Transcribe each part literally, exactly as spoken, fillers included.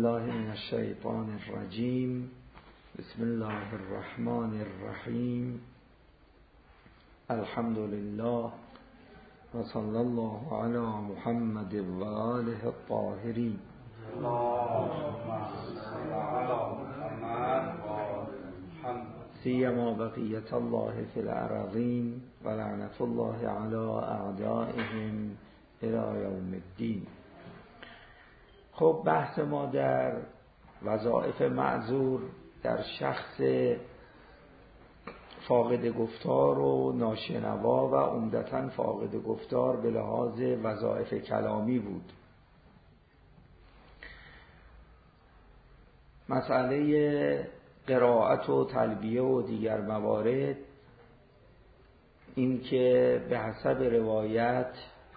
بالله من الشیطان الرجیم. بسم الله الرحمن الرحیم. الحمد لله و صلی الله علی محمد و آله الطاهرین. سیما بقیت الله فی الارضین و لعنت الله علی اعدائهم الی یوم الدین. خب بحث ما در وظایف معذور در شخص فاقد گفتار و ناشنوا و عمدتاً فاقد گفتار به لحاظ وظایف کلامی بود. مسئله قرائت و تلبیه و دیگر موارد، این که به حسب روایت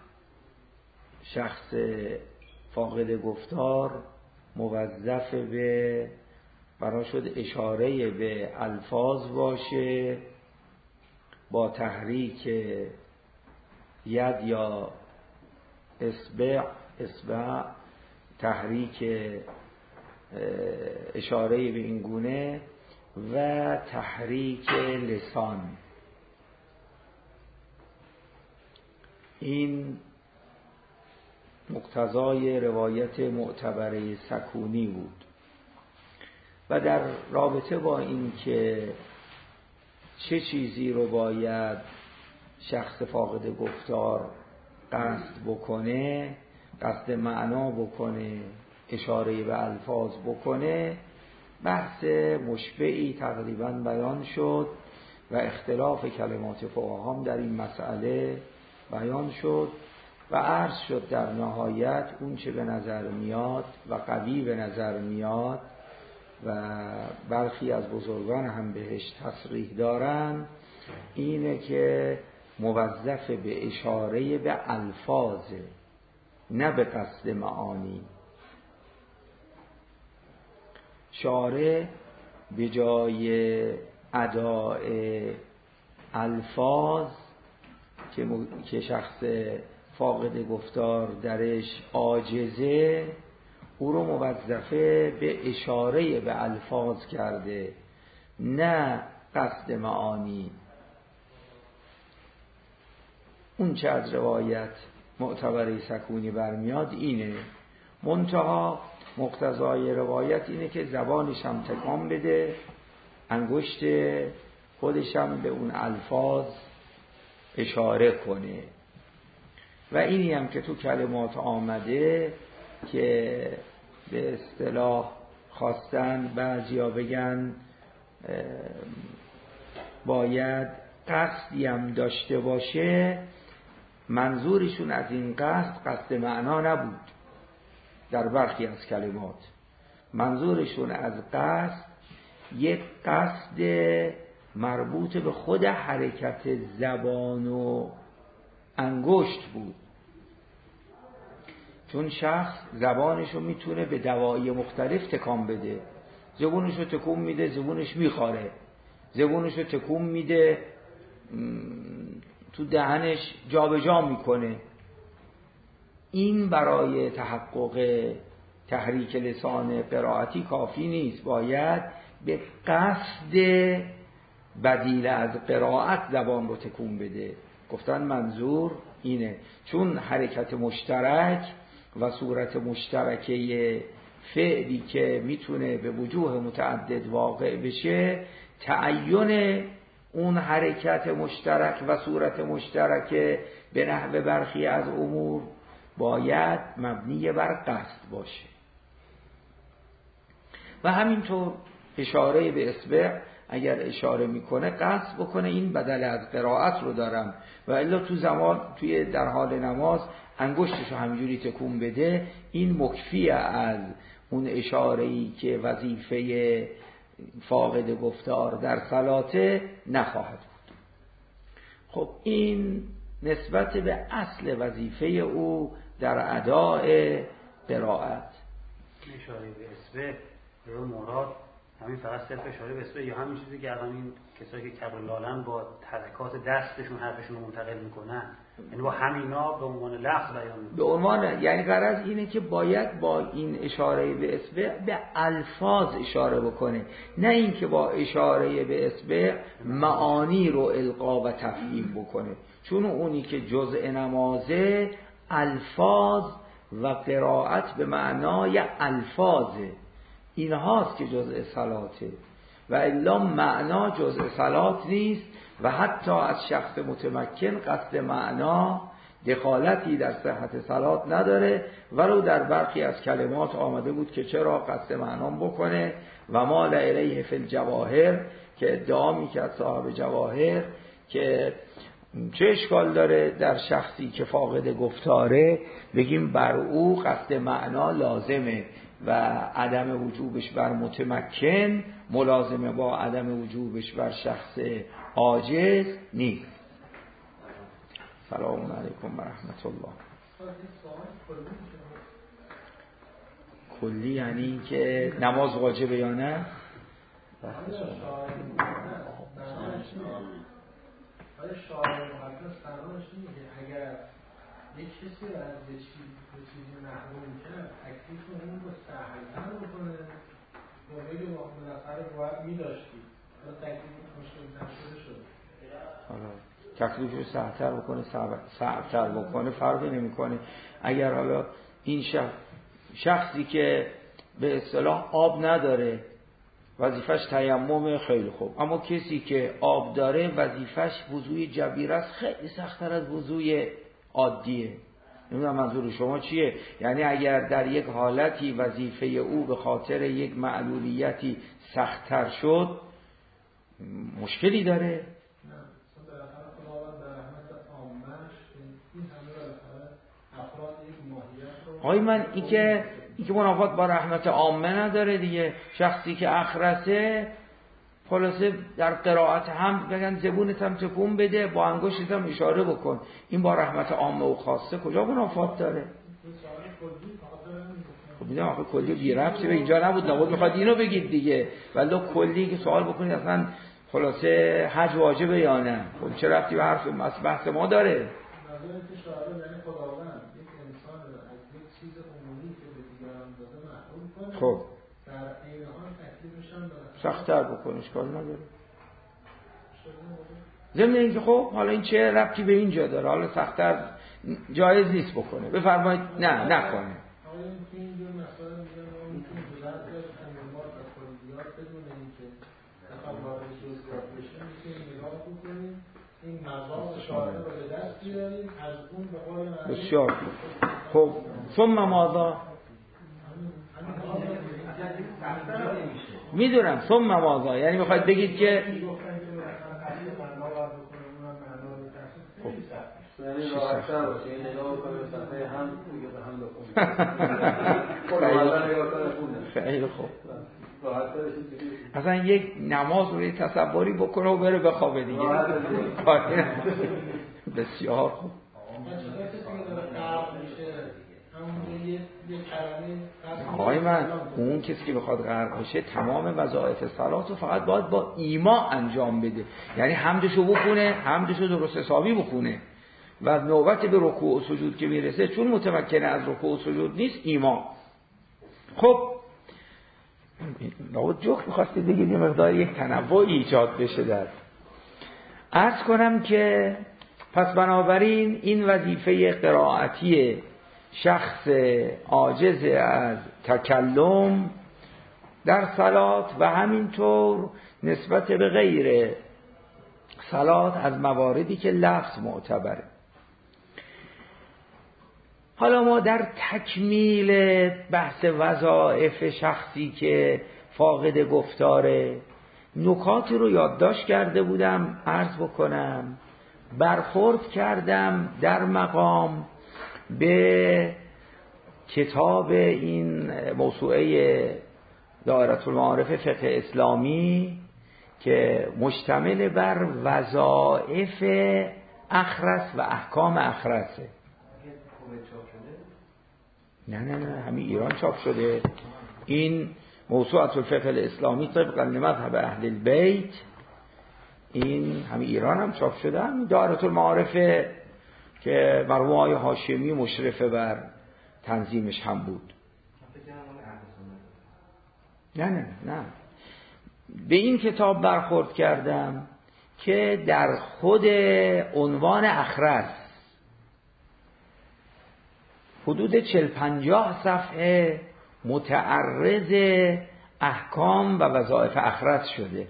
شخص فاقد گفتار موظف به برای شد اشاره به الفاظ باشه با تحریک ید یا اصبع اصبع تحریک اشاره به این گونه و تحریک لسان. این مقتضای روایت معتبره سکونی بود. و در رابطه با این که چه چیزی رو باید شخص فاقد گفتار قصد بکنه، قصد معنا بکنه، اشاره به الفاظ بکنه، بحث مشبعی تقریبا بیان شد و اختلاف کلمات فقها در این مسئله بیان شد و عرض شد در نهایت اون چه به نظر میاد و قوی به نظر میاد و برخی از بزرگان هم بهش تصریح دارن، اینه که موظف به اشاره به الفاظه، نه به قصد معانی. شارع به جای اداء الفاظ که که شخص فاقد گفتار درش عاجزه، او رو موظفه به اشاره به الفاظ کرده، نه قصد معانی. اون چه از روایت معتبره سکونی برمیاد اینه، منتها مقتضای روایت اینه که زبانش هم تکان بده، انگشت خودش هم به اون الفاظ اشاره کنه. و اینی هم که تو کلمات آمده که به اصطلاح خواستن بعضیا بگن باید قصدی هم داشته باشه، منظورشون از این قصد قصد معنا نبود. در برخی از کلمات منظورشون از قصد یک قصد مربوط به خود حرکت زبان و انگشت بود، چون شخص زبانشو میتونه به دواعی مختلف تکان بده. زبونشو تکون میده، زبونش میخاره، زبونشو تکون میده، تو دهنش جابجا جا میکنه. این برای تحقق تحریک لسان قرائتی کافی نیست، باید به قصد بدیل از قرائت زبان رو تکون بده. گفتن منظور اینه، چون حرکت مشترک و صورت مشترکه فعلی که میتونه به وجوه متعدد واقع بشه، تعین اون حرکت مشترک و صورت مشترک به نحو برخی از امور باید مبنی بر قصد باشه. و همینطور اشاره به اصبع اگر اشاره میکنه قصد بکنه، این بدل از قرائت رو دارم، و الا تو زمان توی در حال نماز انگشتشو همجوری تکون بده، این مکفی از اون اشاره‌ای که وظیفه فاقد گفتار در صلاته نخواهد بود. خب این نسبت به اصل وظیفه او در اداء قرائت. اشاره به اصبع رو مراد همین فقط صرف اشاره به اسم یا همین چیزی که الان این کسایی که کبر لالن با حرکات دستشون حرفشون رو منتقل میکنن، یعنی با همینا به عنوان لفظ بیان میکنن. به عنوان، یعنی غرض اینه که باید با این اشاره به اصبع به الفاظ اشاره بکنه، نه اینکه با اشاره به اصبع معانی رو القا و تفهیم بکنه، چون اونی که جزء نمازه الفاظ و قرائت به معنای الفاظه، این هاست که جزء صلاته، و الا معنا جزء صلات نیست و حتی از شخص متمکن قصد معنا دخالتی در صحت صلات نداره، ولو در برخی از کلمات آمده بود که چرا قصد معنا بکنه. و ما الیه فی الجواهر، که ادعا میکرد صاحب جواهر که چه اشکال داره در شخصی که فاقد گفتاره بگیم بر او قصد معنا لازمه و عدم وجوبش بر متمکن ملازمه با عدم وجوبش بر شخص عاجز نیست. سلام علیکم و رحمت الله. کلی یعنی این که نماز واجبه یا نه؟ آیا شاعر مقدس فرمانش میگه اگر یک کسی رو از یه چیزی محروم کرد تکلیف اون رو سهل‌تر بکنه و بگه بالاخره باید می‌داشتی، حالا تکلیف مشکل‌تر شده شده، حالا تکلیف رو سهل‌تر بکنه سهل‌تر بکنه فرقی نمی‌کنه. اگر حالا این شخص شخصی که به اصطلاح آب نداره وظیفش تیمم، خیلی خوب، اما کسی که آب داره وظیفش وضوء جبیره است، خیلی سخت‌تر از وضوء عادیه. نمیدونم منظور شما چیه؟ یعنی اگر در یک حالتی وظیفه او به خاطر یک معلولیتی سخت‌تر شد مشکلی داره؟ نه، چون بالاخره خداوند در رحمت عامه‌اش این همه بالاخره افراد یک ماهیت رو آقای من این که این که منافات با رحمت عامه نداره دیگه. شخصی که اخرسه خلاصه در قرائت هم بگن زبونت هم تکون بده، با انگشتت هم اشاره بکن، این با رحمت عامه و خاصه کجا منافات داره؟ خب میدونم آخه کلی بی ربطی به اینجا نبود، نبود میخواد اینو بگید دیگه، ولی کلی که سوال بکنید اصلا خلاصه حج واجبه یا نه، خب چه ربطی به حرف بحث ما داره؟ نظر که شاعر یعنی خداوند یک انسان رو از یک چیز عمومی که به دیگران داده محروم کنه، خب در این حال تکلیفش هم سخت‌تر بکنه، اشکال نداره. ضمن اینکه خب حالا این چه ربطی به اینجا داره، حالا سخت‌تر جایز نیست بکنه، بفرمایید نه نکنه. آیا این دو مسائل میگن ما میتونیم بلند یا تنظیمات از کلیات بدون اینکه بخواد وارد جزئیات بشه میتونیم نگاه بکنیم این مضامین شاعر رو به دست بیاریم، از اون به قول معروف بسیار خب. ثم ماذا؟ میدونم ثم ماذا یعنی میخواید بگید که خب یعنی راحت‌تر باشه، این نگاه بکنه به صفحه هم دیگه به هم بخونه. خیلی خوب. اصلا یک نماز رو تصوری بکنه و بره بخوابه دیگه. بسیار خوب. آقای من اون کسی که بخواد غرق بشه تمام وظایف صلات رو فقط باید با ایما انجام بده، یعنی حمدشو بخونه، حمدشو درست حسابی بخونه و نوبت به رکوع و سجود که میرسه چون متمکن از رکوع و سجود نیست ایما. خب لابد جوک میخواستی دیگه یه مقدار یک تنوع ایجاد بشه. در عرض کنم که پس بنابراین این وظیفه قرائتی شخص عاجز از تکلم در صلات و همینطور نسبت به غیر صلات از مواردی که لفظ معتبره. حالا ما در تکمیل بحث وظایف شخصی که فاقد گفتاره نکاتی رو یادداشت کرده بودم عرض بکنم. برخورد کردم در مقام به کتاب این موسوعه دائره المعارف فقه اسلامی که مشتمل بر وظایف اخرس و احکام اخرسه. نه نه نه همین ایران چاپ شده. این موسوعة الفقه الاسلامی طبقا لمذهب اهل البیت، این همین ایران هم چاپ شده، همین دائره المعارف که مرحوم آقای هاشمی مشرف بر تنظیمش هم بود. نه نه نه به این کتاب برخورد کردم که در خود عنوان اخرس حدود چهل پنجاه صفحه متعرض احکام و وظایف اخرس شده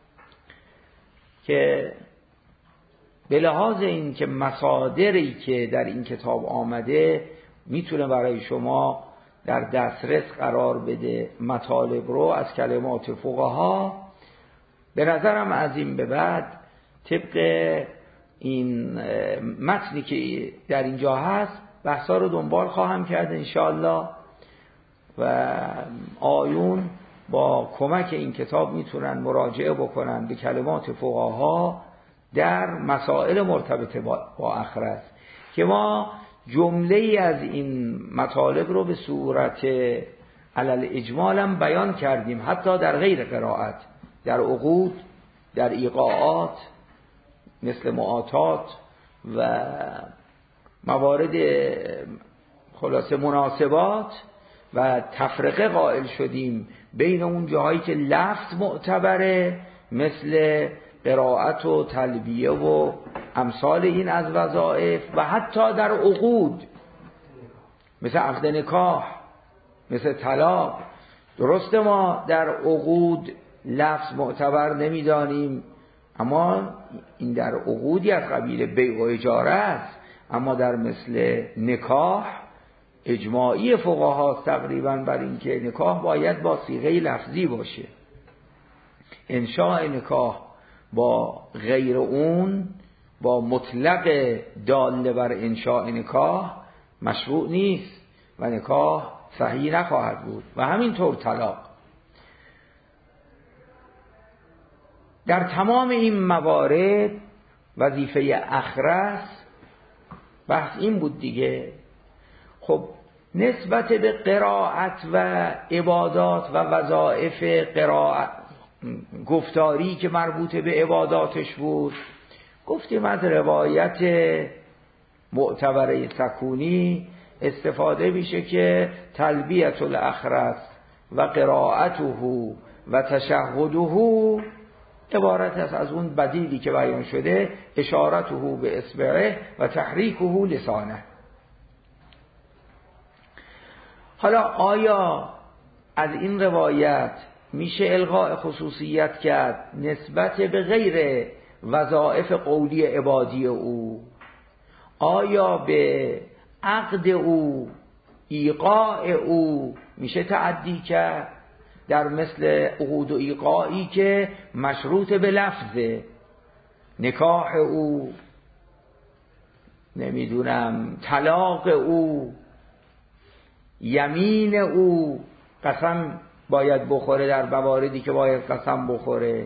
که به لحاظ این که مصادری که در این کتاب آمده میتونه برای شما در دسترس قرار بده مطالب رو از کلمات فقها. به نظرم از این به بعد طبق این متنی که در اینجا هست بحثا رو دنبال خواهم کرد انشاءالله و آیون با کمک این کتاب میتونن مراجعه بکنن به کلمات فقها در مسائل مرتبط با اخرت که ما جمله ای از این مطالب رو به صورت علل اجمال هم بیان کردیم، حتی در غیر قرائت، در عقود، در ایقاعات مثل معاطات و موارد خلاصه مناسبات و تفرقه قائل شدیم بین اون جاهایی که لفظ معتبره مثل قرائت و تلبیه و امثال این از وظایف و حتی در عقود مثل عقد نکاح، مثل طلاق. درسته ما در عقود لفظ معتبر نمیدانیم، اما این در عقودی از قبیل بیع و اجاره است، اما در مثل نکاح اجماعی فقها تقریبا بر این که نکاح باید با صیغه لفظی باشه. انشاء نکاح با غیر اون، با مطلق داله بر انشاء نکاح مشروع نیست و نکاح صحیح نخواهد بود و همینطور طلاق. در تمام این موارد وظیفه اخرس بحث این بود دیگه. خب نسبت به قرائت و عبادات و وظایف قرائت گفتاری که مربوط به عباداتش بود، گفتیم از روایت معتبره سکونی استفاده میشه که تلبیت الاخرس و قرائته و تشهده عبارت است از اون بدیلی که بیان شده، اشارته به اصبعه و تحریکه لسانه. حالا آیا از این روایت میشه الغاء خصوصیت کرد نسبت به غیر وظایف قولی عبادی او؟ آیا به عقد او، ایقاع او میشه تعدی کرد در مثل عقود و ایقاعی که مشروط به لفظه؟ نکاح او، نمیدونم طلاق او، یمین او، قسم باید بخوره در مواردی که باید قسم بخوره.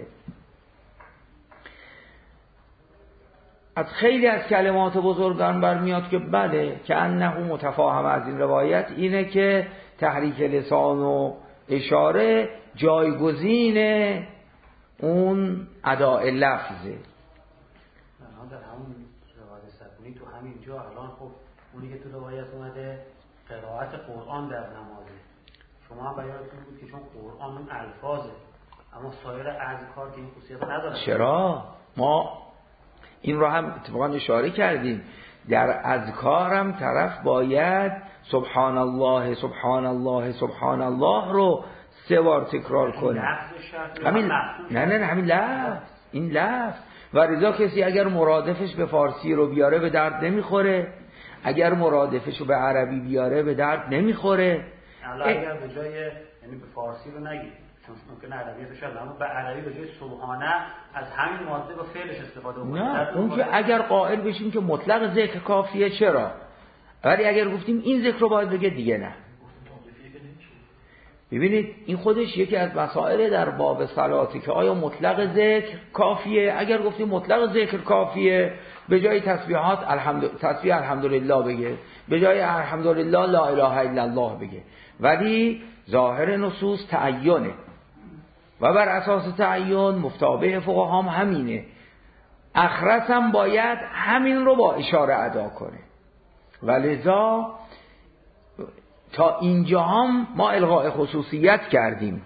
از خیلی از کلمات بزرگان برمیاد که بله که انه متفاهم از این روایت اینه که تحریک لسان و اشاره جایگزین اون اداء لفظه. در همون روایت سکونی تو همین جا الان خب اونی که تو روایت اومده قرائت قرآن در نمازه، شما هم بیانتون بود که چون قرآن اون الفاظه، اما سایر اذکار که این خصوصیت نداره. چرا؟ ما این رو هم اتفاقا اشاره کردیم، در اذکار هم طرف باید سبحان الله سبحان الله سبحان الله رو سه بار تکرار کنه. همین نه نه نه همین لفظ، این لفظ. و رضا کسی اگر مرادفش به فارسی رو بیاره به درد نمیخوره، اگر مرادفش رو به عربی بیاره به درد نمیخوره. الان اگر به جای یعنی به فارسی رو نگید چون ممکن عربیتش شد، اما به عربی به جای سبحانه از همین ماده با فعلش استفاده کنید. نه اون که اگر قائل بشیم که مطلق ذکر کافیه چرا؟ ولی اگر گفتیم این ذکر رو باید بگه دیگه نه. ببینید این خودش یکی از مسائل در باب صلاتی که آیا مطلق ذکر کافیه؟ اگر گفتیم مطلق ذکر کافیه، به جای تسبیحات الحمد تسبیح الحمدلله بگه، به جای الحمدلله لا اله الا الله بگه، ولی ظاهر نصوص تعینه و بر اساس تعین مفتابه فقها هم همینه. اخرس هم باید همین رو با اشاره ادا کنه و لذا تا اینجا هم ما الغاء خصوصیت کردیم.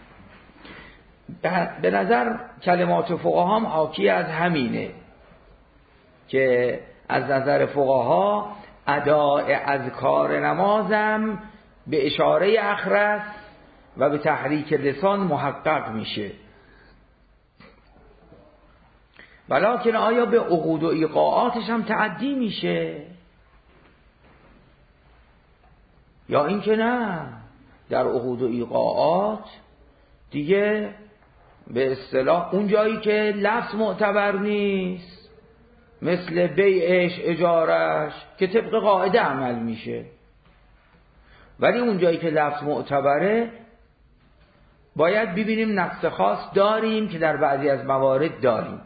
به نظر کلمات فقها هم حاکی از همینه که از نظر فقها اداء اذکار نمازم به اشاره اخرس و به تحریک لسان محقق میشه. ولکن آیا به عقود و ایقاعاتش هم تعدی میشه یا اینکه نه؟ در عقود و ایقاعات دیگه به اصطلاح اون جایی که لفظ معتبر نیست مثل بیعش اجارش که طبق قاعده عمل میشه، ولی اون جایی که لفظ معتبره باید ببینیم نقص خاص داریم که در بعضی از موارد داریم.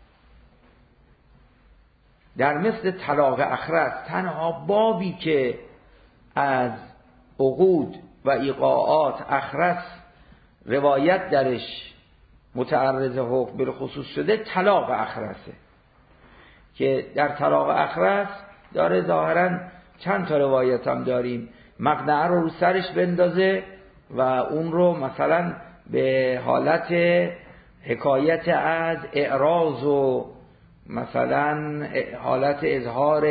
در مثل طلاق اخرس تنها بابی که از عقود و ایقاعات اخرس روایت درش متعرض حکم بالخصوص شده طلاق اخرسه که در طلاق اخرس داره ظاهرا چند تا روایت هم داریم، مقنعه رو رو سرش بندازه و اون رو مثلا به حالت حکایت از اعراض و مثلا حالت اظهار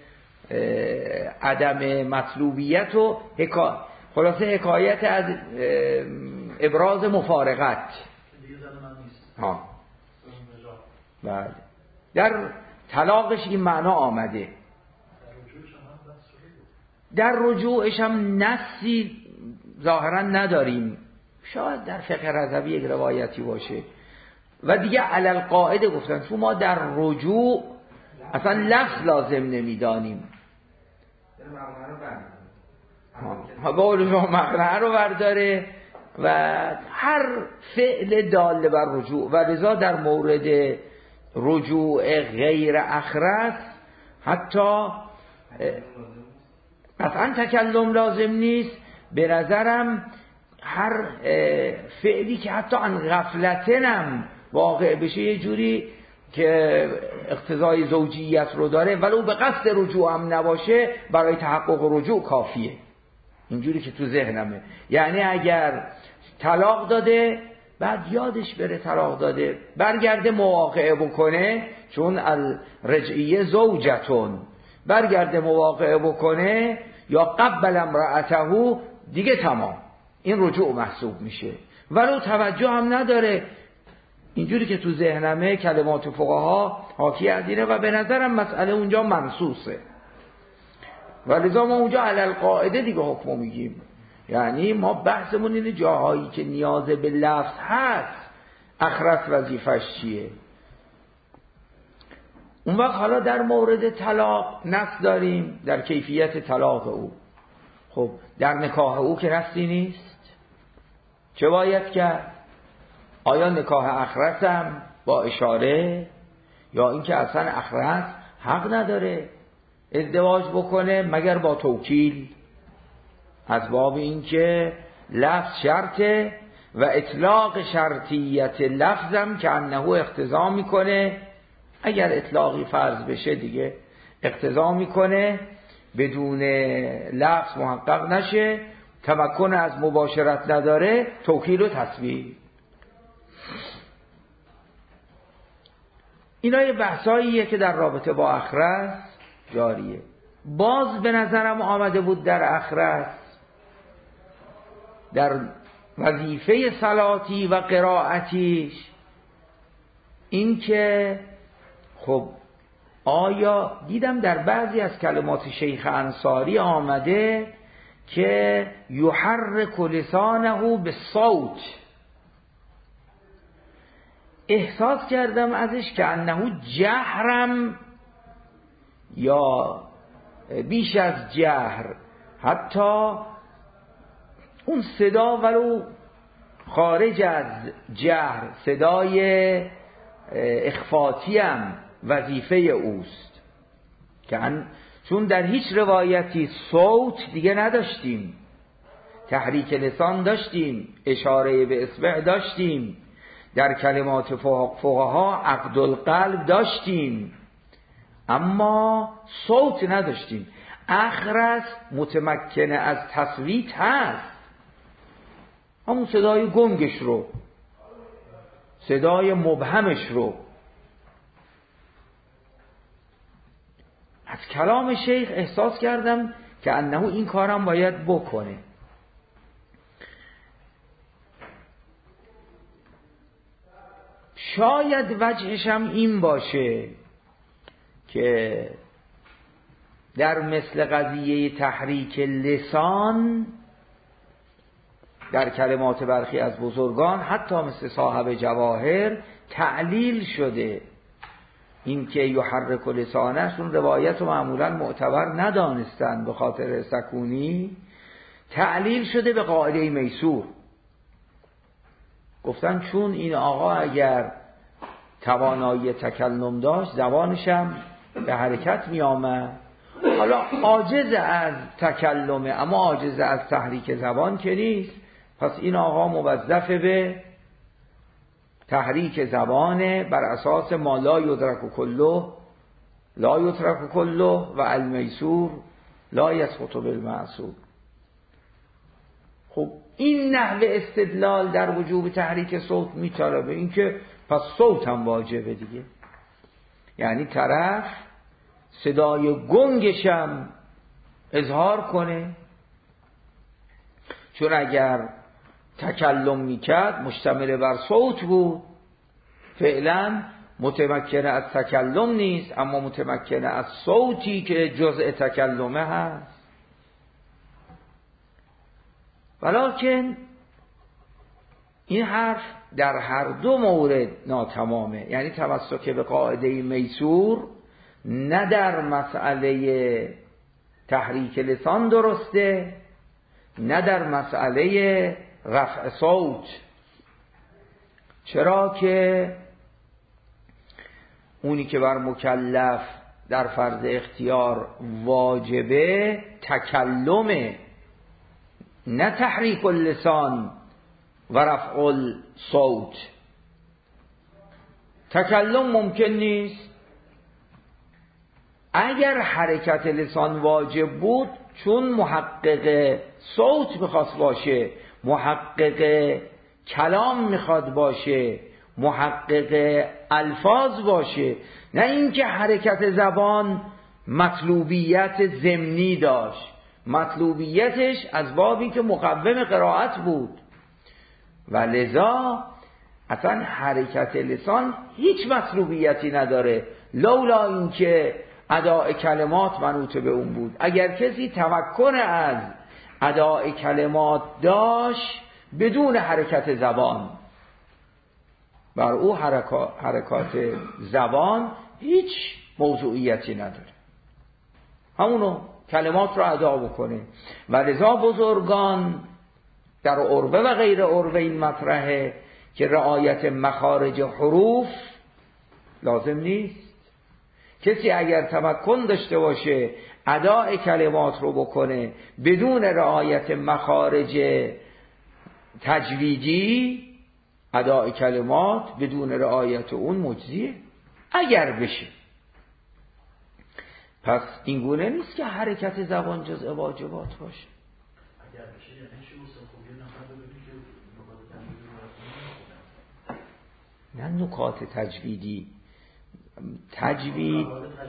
عدم مطلوبیت و حکا... خلاصه حکایت از ابراز مفارقت ها. بله در طلاقش این معنا آمده، در رجوعش هم نصی ظاهرا نداریم، شاید در فقه رضوی یک روایتی باشه و دیگه علل قاعده گفتن تو ما در رجوع اصلا لفظ لازم نمیدانیم، ها قول شما مقنعه رو برداره و هر فعل دال بر رجوع و لذا در مورد رجوع غیر اخرس حتی قطعا تکلم لازم نیست. به نظرم هر فعلی که حتی عن غفلتنم واقع بشه یه جوری که اقتضای زوجیت رو داره ولو به قصد رجوع هم نباشه برای تحقق رجوع کافیه، اینجوری که تو ذهنمه. یعنی اگر طلاق داده بعد یادش بره طلاق داده برگرده مواقعه بکنه، چون الرجعیه زوجتون، برگرده مواقعه بکنه یا قبل امرأته دیگه تمام، این رجوع محسوب میشه ولو توجه هم نداره. اینجوری که تو ذهنمه کلمات فقها حاکی از اینه و به نظرم مسئله اونجا منصوصه و لذا ما اونجا علل قاعده دیگه حکمو میگیم. یعنی ما بحثمون اینه جاهایی که نیاز به لفظ هست اخرس وظیفش چیه. اون وقت حالا در مورد طلاق نص داریم در کیفیت طلاق او. خب در نکاح او که نصی نیست چه باید کرد؟ آیا نکاح اخرس هم با اشاره یا اینکه اصلا اخرس حق نداره ازدواج بکنه مگر با توکیل، از باب اینکه لفظ شرطه و اطلاق شرطیت لفظم که انه اقتضا میکنه، اگر اطلاقی فرض بشه دیگه اقتضا میکنه بدون لفظ محقق نشه، تمکن از مباشرت نداره، توکیل و تسبیح. اینا یه بحثاییه که در رابطه با اخرس جاریه. باز به نظرم آمده بود در اخرس در وظیفه صلاتی و قرائتیش این که خب آیا دیدم در بعضی از کلمات شیخ انصاری آمده که یحرک لسانه بالصوت، احساس کردم ازش که انه جهرم یا بیش از جهر، حتی اون صدا ولو خارج از جهر صدای اخفاتی هم وظیفه اوست، چون در هیچ روایتی صوت دیگه نداشتیم، تحریک لسان داشتیم، اشاره به اصبع داشتیم، در کلمات فقها عقد القلب داشتیم، اما صوت نداشتیم. اخرس متمکن از تصویت هست، همون صدای گنگش رو، صدای مبهمش رو. از کلام شیخ احساس کردم که انه این کارم باید بکنه. شاید وجهشم این باشه که در مثل قضیه تحریک لسان در کلمات برخی از بزرگان حتی مثل صاحب جواهر تعلیل شده، این که یحرک لسانشون روایت و معمولا معتبر ندانستن به خاطر سکونی، تعلیل شده به قاعده میسور. گفتن چون این آقا اگر توانایی تکلم داشت زبانشم به حرکت می آمد، حالا عاجز از تکلمه اما عاجز از تحریک زبان که نیست، پس این آقا موظف به تحریک زبانه بر اساس ما لا یدرک کله لا یترک کله و المیسور لا یسقط بالمعصور. خب این نحو استدلال در وجوب تحریک صوت میطلبه این که پس صوت هم واجبه دیگه، یعنی طرف صدای گنگشم اظهار کنه، چون اگر تکلم میکرد مشتمل بر صوت بود، فعلا متمکن از تکلم نیست اما متمکن از صوتی که جزء تکلمه هست. ولکن این حرف در هر دو مورد ناتمامه، یعنی تمسک به قاعده میسور نه در مسئله تحریک لسان درسته، نه در مسئله رفع صوت. چرا که اونی که بر مکلف در فرض اختیار واجبه تکلمه، نه تحریک اللسان و رفع الصوت. تکلم ممکن نیست. اگر حرکت لسان واجب بود، چون محقق صوت میخواست باشه، محقق کلام میخواد باشه، محقق الفاظ باشه، نه اینکه حرکت زبان مطلوبیت ضمنی داشت، مطلوبیتش از بابی که مقوم قرائت بود و لذا اصلا حرکت لسان هیچ مطلوبیتی نداره، لولا اینکه اداء کلمات منوط به اون بود. اگر کسی تمکن از اداء کلمات داشت بدون حرکت زبان، بر او حرکات زبان هیچ موضوعیتی نداره، همونو کلمات رو ادا بکنه. و لذا بزرگان در عروه و غیر عروه این مطرحه که رعایت مخارج حروف لازم نیست. کسی اگر تمکن داشته باشه اداء کلمات رو بکنه بدون رعایت مخارج تجویدی، اداء کلمات بدون رعایت اون مجزیه اگر بشه. پس این گونه نیست که حرکت زبان جزء واجبات باشه. اگر بشه یعنی چی مستقیم خوبی نفر ببینی که نکات تجویدی نه نکات تجویدی، تجوید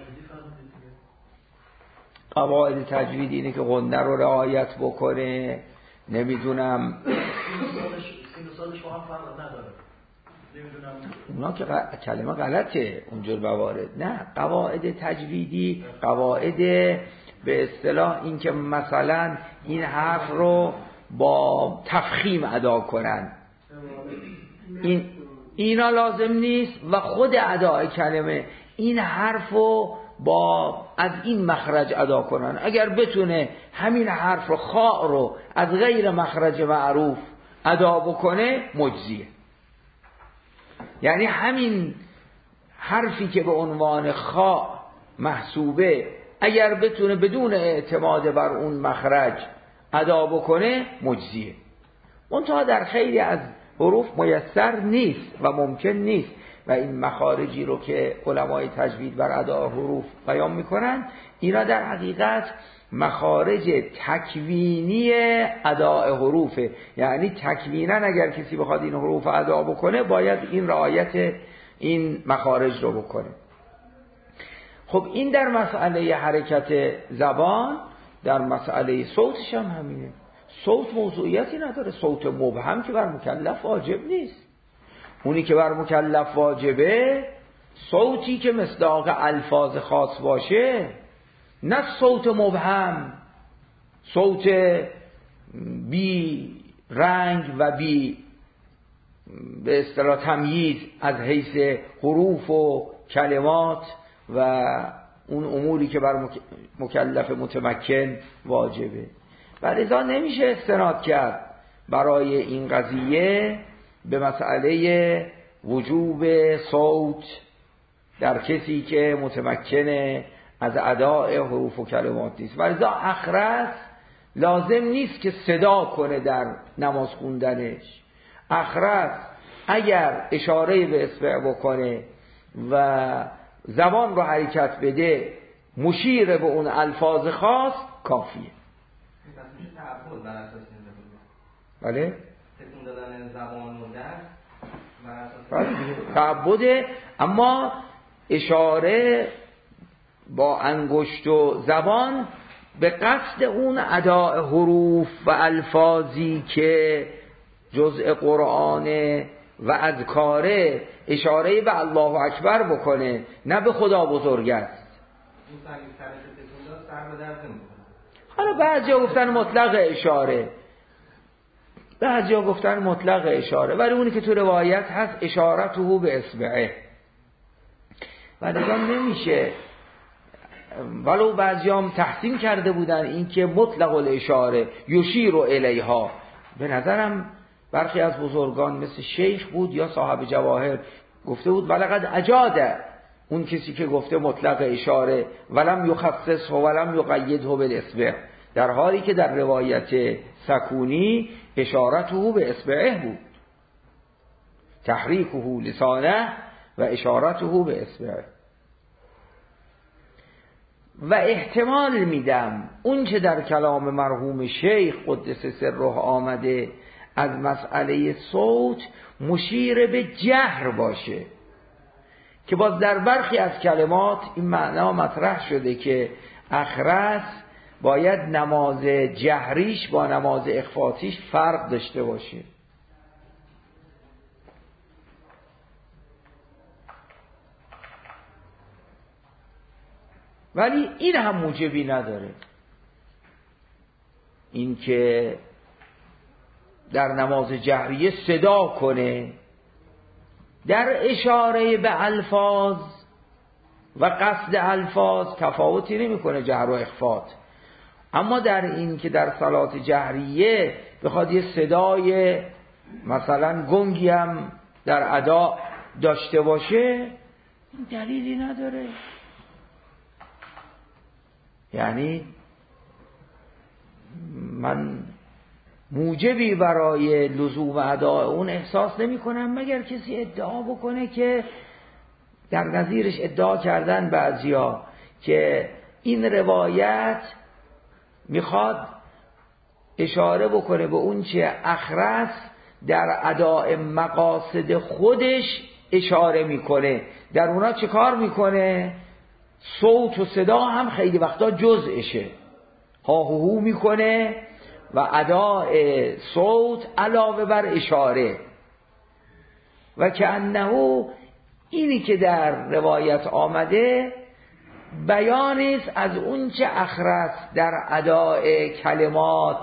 قواعد تجویدی اینه که غنه رو رعایت بکنه، نمیدونم سین و سالش با هم فرق نداره، نمیدونم اونا که کلمه غلطه اونجور موارد. نه، قواعد تجویدی قواعد به اصطلاح این که مثلا این حرف رو با تفخیم ادا کنن، این اینا لازم نیست. و خود اداء کلمه این حرف رو با از این مخرج ادا کنن. اگر بتونه همین حرف رو خاء رو از غیر مخرج معروف ادا بکنه مجزیه. یعنی همین حرفی که به عنوان خاء محسوبه اگر بتونه بدون اعتماد بر اون مخرج ادا بکنه مجزیه. منتها در خیلی از حروف میسر نیست و ممکن نیست و این مخارجی رو که علمای تجوید بر اداء حروف بیان میکنن اینا در حقیقت مخارج تکوینی اداء حروفه. یعنی تکوینا اگر کسی بخواد این حروف ادا بکنه باید این رعایت این مخارج رو بکنه. خب این در مسئله حرکت زبان، در مسئله صوتش هم همینه. صوت موضوعیتی نداره. صوت مبهم که بر مکلف واجب نیست. اونی که بر مکلف واجبه صوتی که مصداق الفاظ خاص باشه، نه صوت مبهم، صوت بی رنگ و بی به اصطلاح تمییز از حیث حروف و کلمات و اون اموری که بر مکلف متمکن واجبه. ولذا نمیشه استناد کرد برای این قضیه به مسئله وجوب صوت در کسی که متمکنه از اداء حروف و کلمات نیست. ولذا اخرس لازم نیست که صدا کنه در نماز خوندنش. اخرس اگر اشاره به اصبع بکنه و زبان رو حرکت بده مشیر به اون الفاظ خاص کافیه. میشه تعبد بر اساس بله؟ تکون دادن زبان و دست بر اساس تعبده، اما اشاره با انگشت و زبان به قصد اون اداء حروف و الفاظی که جزء قرآن و اذکاره اشاره به الله اکبر بکنه، نه به خدا بزرگ است. حالا بعضیا گفتن مطلق اشاره، بعضیا گفتن مطلق اشاره، ولی اونی که تو روایت هست اشارته به اصبعه و دیگه نمیشه. ولو بعضیا هم تحسین کرده بودن این که مطلق الاشاره یشیر الیها. به نظرم برخی از بزرگان مثل شیخ بود یا صاحب جواهر گفته بود ولقد اجاده، اون کسی که گفته مطلق اشاره ولم یخصصه ولم یقیده بالاصبع، در حالی که در روایت سکونی اشارته به اصبعه بود، تحریکه لسانه و اشارته به اصبعه. و احتمال میدم اون چه در کلام مرحوم شیخ قدس سره آمده از مسئله صوت مشیر به جهر باشه، که باز در برخی از کلمات این معنا مطرح شده که اخرس باید نماز جهریش با نماز اخفاتیش فرق داشته باشه. ولی این هم موجبی نداره این که در نماز جهریه صدا کنه. در اشاره به الفاظ و قصد الفاظ تفاوتی نمیکنه جهر و اخفات، اما در این که در صلات جهریه بخواد یه صدای مثلا گنگی هم در ادا داشته باشه این دلیلی نداره. یعنی من موجبی برای لزوم اداء اون احساس نمی کنم، مگر کسی ادعا بکنه که در نظیرش ادعا کردن بعضیا که این روایت میخواد اشاره بکنه به اون چه اخرس در اداء مقاصد خودش اشاره میکنه. در اونا چه کار میکنه؟ صوت و صدا هم خیلی وقتا جزءشه، ها هو هو میکنه و اداء صوت علاوه بر اشاره. و که انه اینی که در روایت آمده بیانی است از اون چه اخرس در اداء کلمات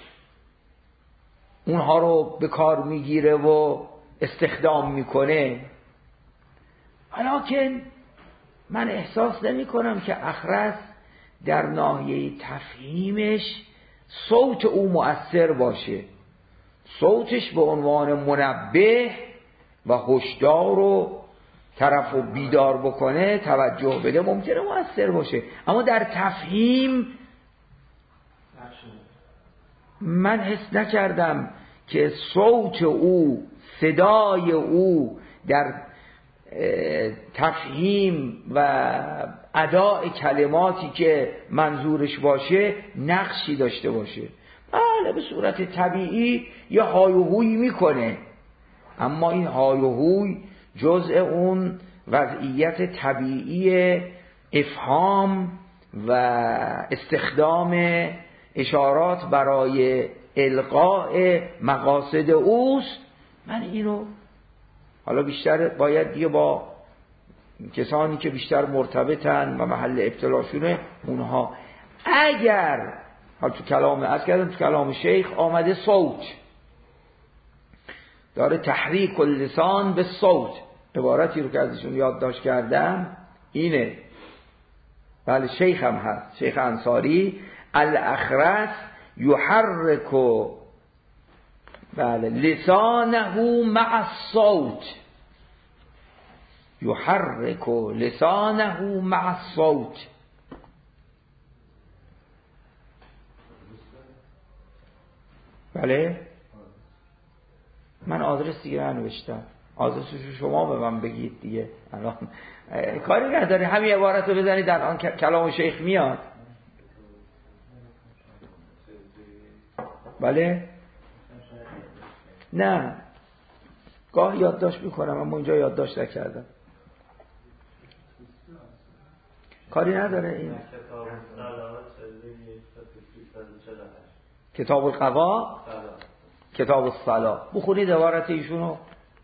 اونها رو به کار میگیره و استخدام میکنه. ولکن من احساس نمی کنم که اخرس در ناحیه تفهیمش صوت او مؤثر باشه. صوتش به عنوان منبه و هشدار و طرفو بیدار بکنه، توجه بده، ممکنه مؤثر باشه، اما در تفهیم من حس نکردم که صوت او، صدای او در تفهیم و اداء کلماتی که منظورش باشه نقشی داشته باشه. بله به صورت طبیعی یه های و هوی میکنه، اما این های و هوی جزء اون وضعیت طبیعی افهام و استخدام اشارات برای القاء مقاصد اوست. من اینو حالا بیشتر باید دیگه با کسانی که بیشتر مرتبطن و محل ابتلاشونه اونها، اگر حالا تو کلام از کردم تو کلام شیخ آمده صوت داره، تحریک اللسان به صوت، عبارتی رو که ازشون یادداشت کردم اینه. بله شیخ هم هست، شیخ انصاری، الاخرس یحرک بله لسانه مع الصوت، یحرک لسانه مع الصوت. بله من آدرس دیگه ننوشتم، آدرسشو شما به من بگید دیگه، الان کاری نداره، همین عبارت رو بزنید در آن کلام شیخ میاد. بله نه گاه یادداشت میکنم اما اینجا یادداشت نکردم، کاری نداره. این کتاب القوا، کتاب الصلاة بخونید عبارت ایشونو.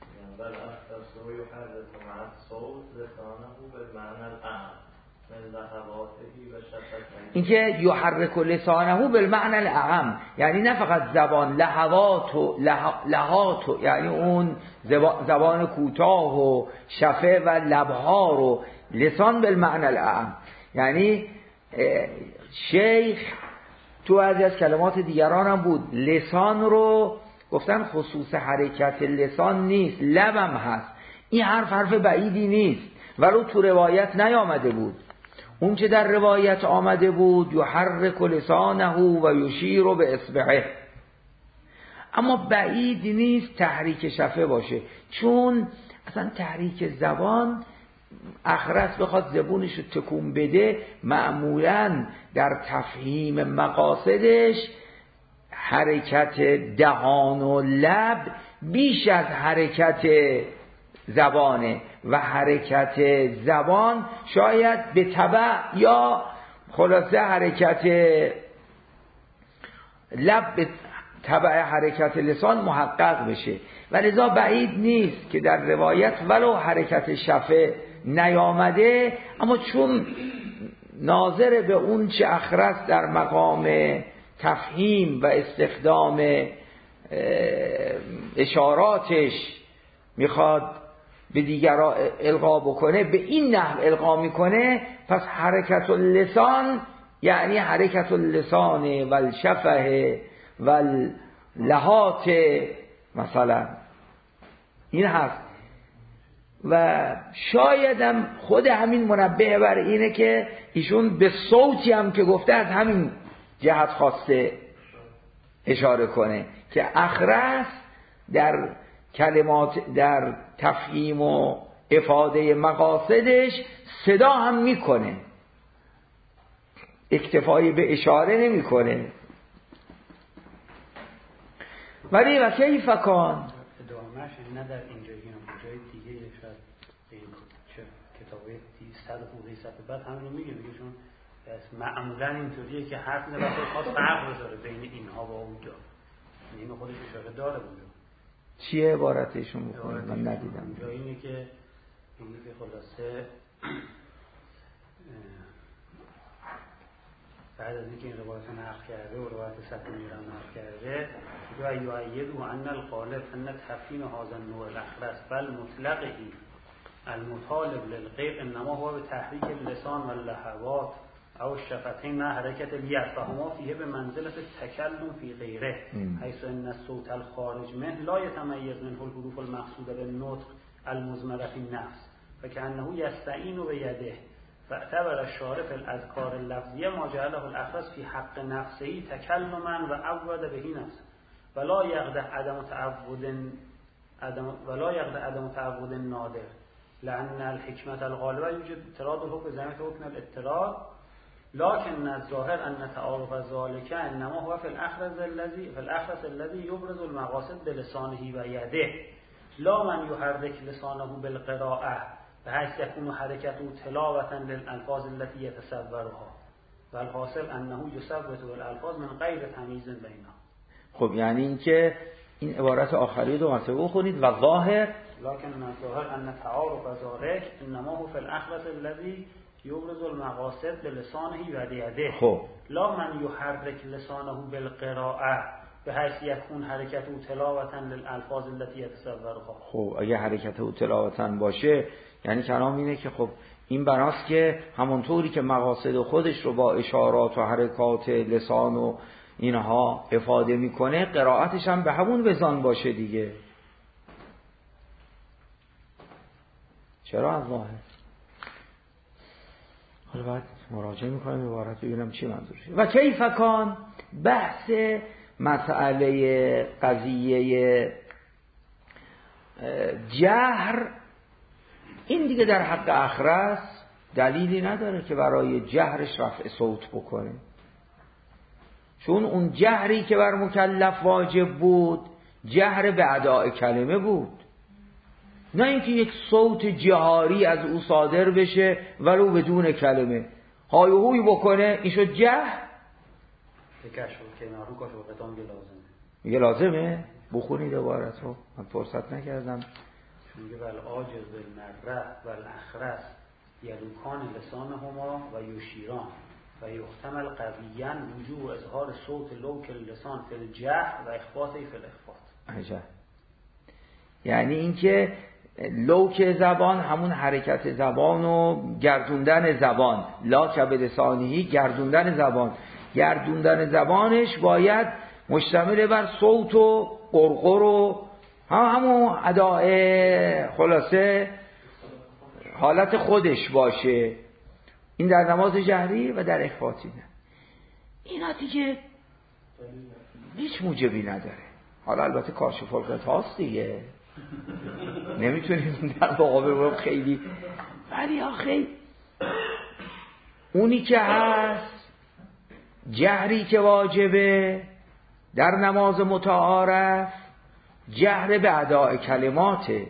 اینکه یحرک لسانه بالمعنى الاعم، یعنی نه فقط زبان، لحظات و لحات و یعنی اون زبان کوتاه و شفه و لبها رو، لسان بالمعنى الاعم. یعنی شیخ تو بعضی از کلمات دیگران هم بود لسان رو گفتن خصوص حرکت لسان نیست، لبم هست. این حرف حرف بعیدی نیست ولو تو روایت نیامده بود. اون که در روایت آمده بود یحرک لسانه و یشیر به اصبعه، اما بعید نیست تحریک شفه باشه، چون اصلا تحریک زبان اخرس بخواد زبونش رو تکون بده، معمولاً در تفهیم مقاصدش حرکت دهان و لب بیش از حرکت زبانه و حرکت زبان شاید به تبع یا خلاصه حرکت لب به تبع حرکت لسان محقق بشه و لذا بعید نیست که در روایت ولو حرکت شفه نیامده، اما چون ناظر به اون چه اخرس در مقام تفهیم و استخدام اشاراتش میخواد به دیگران القا بکنه، به این نحو القا میکنه، پس حرکت اللسان یعنی حرکت اللسان و الشفه و اللحات مثلا این هست. و شایدم خود همین منبه بر اینه که ایشون به صوتی هم که گفته از همین جهت خواسته اشاره کنه که اخرس در کلمات در تفهیم و افاده مقاصدش صدا هم میکنه، اکتفایی به اشاره نمیکنه. ولی و کیف کان ادامهش نه در اینجا هم جای دیگه شاید این چه کتابه صد و صفحه بعد همین میگه میگه چون معمولا اینطوریه که حرف نمیشه خاص فرق بذاره بین اینها و اونجا، این خودش اشاره داره اونجا. چیه عبارتشون میکنه؟ من ندیدم. اونجا اینه که اینه که خلاصه بعد از اینکه این روایت نقل کرده و روایت سکونی را نقل کرده یا یؤید و ان الغالب ان تفهیم هذا النوع الاخرس بل مطلقه المطالب للغیر انما هو به تحریک اللسان و اللهوات او الشفتین نه حرکت الید فهما فیه به منزلت تکلم فی غیره حیث ان الصوت الخارج منه لا یتمیز منه الحروف المقصوده بالنطق المضمره فی النفس فکأنه یستعین بیده فاعتبر الشارع فی الاذکار اللفظیه ما جعله الاخرس فی حق نفسه تکلما و عود بهی نفسه ولا یقدح عدم تعود عدم ولا یقدح عدم تعود نادر لأن الحكمة الغالبة يوجد اضطراد الحكم زمینه حکم الاضطراد لكن الظاهر أن تعارف ذلك إنما هو في الأخرس الذي في الأخرس الذي يبرز المقاصد بلسانه ويده لا من يحرك لسانه بالقراءة بحيث يكون حركته تلاوة للألفاظ التي يتصورها والحاصل أنه يثبت الألفاظ من غير تمييز بينها. خب یعنی اینکه این عبارت آخری دو مرتبه بخونید و ظاهر لكن الظاهر أن تعارف ذلك إنما هو في الأخرس الذي يبرز المقاصد بلسانه و یده خب لا من يحرك لسانه بالقراءة بحيث يكون حركته تلاوة للألفاظ التي يتصورها. خب اگه حرکت او تلاوتاً باشه یعنی کلام اینه که خب این بناست که همونطوری که مقاصد خودش رو با اشارات و حرکات لسان و اینها افاده میکنه قرائتش هم به همون وزن باشه دیگه. چرا از ظاهر؟ حالا باید مراجعه میکنم عبارت ببینم چی منظورشه. و کیف کان بحث مسئله قضیه جهر این دیگه در حق اخرس دلیلی نداره که برای جهرش رفع صوت بکنه، چون اون جهری که بر مکلف واجب بود جهر به اداء کلمه بود، نه اینکه یک صوت جهاری از او صادر بشه ولو بدون کلمه. های و هوی بکنه این شد جهر. میگه لازمه بخونید عبارت رو، من فرصت نکردم. میگه ول عاجز بالمره و الاخرس یلوکان لسانهما و یشیران و یحتمل قویاً وجوه اظهار صوت لوک اللسان فی الجهر و اخفاتی فی الاخفات. عجب. یعنی اینکه لوک زبان همون حرکت زبان و گردوندن زبان، لا که به لسانهی گردوندن زبان، گردوندن زبانش باید مشتمل بر صوت و قرقر و هم همون اداء خلاصه حالت خودش باشه. این در نماز جهری و در اخفاتی نه. اینا دیگه هیچ موجبی نداره. حالا البته کاشف الغطاست دیگه، نمیتونیم در مقابل اون خیلی، ولی آخه اونی که هست جهری که واجبه در نماز متعارف جهر به اداء کلماته،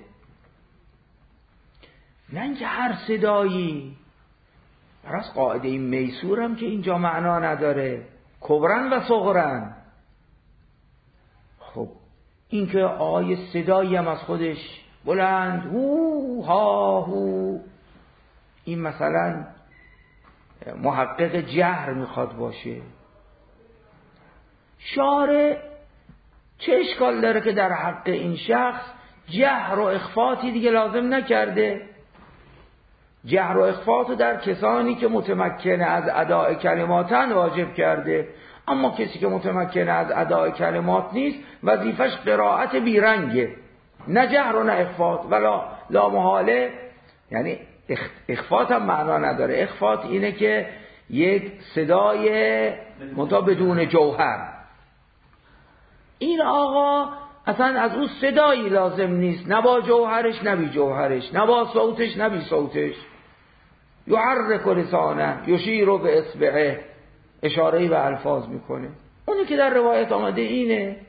نه اینکه هر صدایی. راست قاعده این میسورم که اینجا معنا نداره، کبرن و صغرن. خب این که آقای صدایی هم از خودش بلند هو ها هو، این مثلا محقق جهر میخواد باشه. شارع چه اشکال داره که در حق این شخص جهر و اخفاتی دیگه لازم نکرده؟ جهر و اخفاتو در کسانی که متمکنه از اداء کلماتن واجب کرده، اما کسی که متمکنه از اداء کلمات نیست وظیفش قرائت بیرنگه، نه جهر و نه اخفات. ولا لا محاله، یعنی اخفات هم معنا نداره. اخفات اینه که یک صدای منتها بدون جوهر. این آقا اصلا از اون صدایی لازم نیست، نه با جوهرش نه بی جوهرش، نه با صوتش نه بی صوتش. یحرک لسانه یشیر به اصبعه، اشاره‌ای به الفاظ میکنه. اونی که در روایت آمده اینه.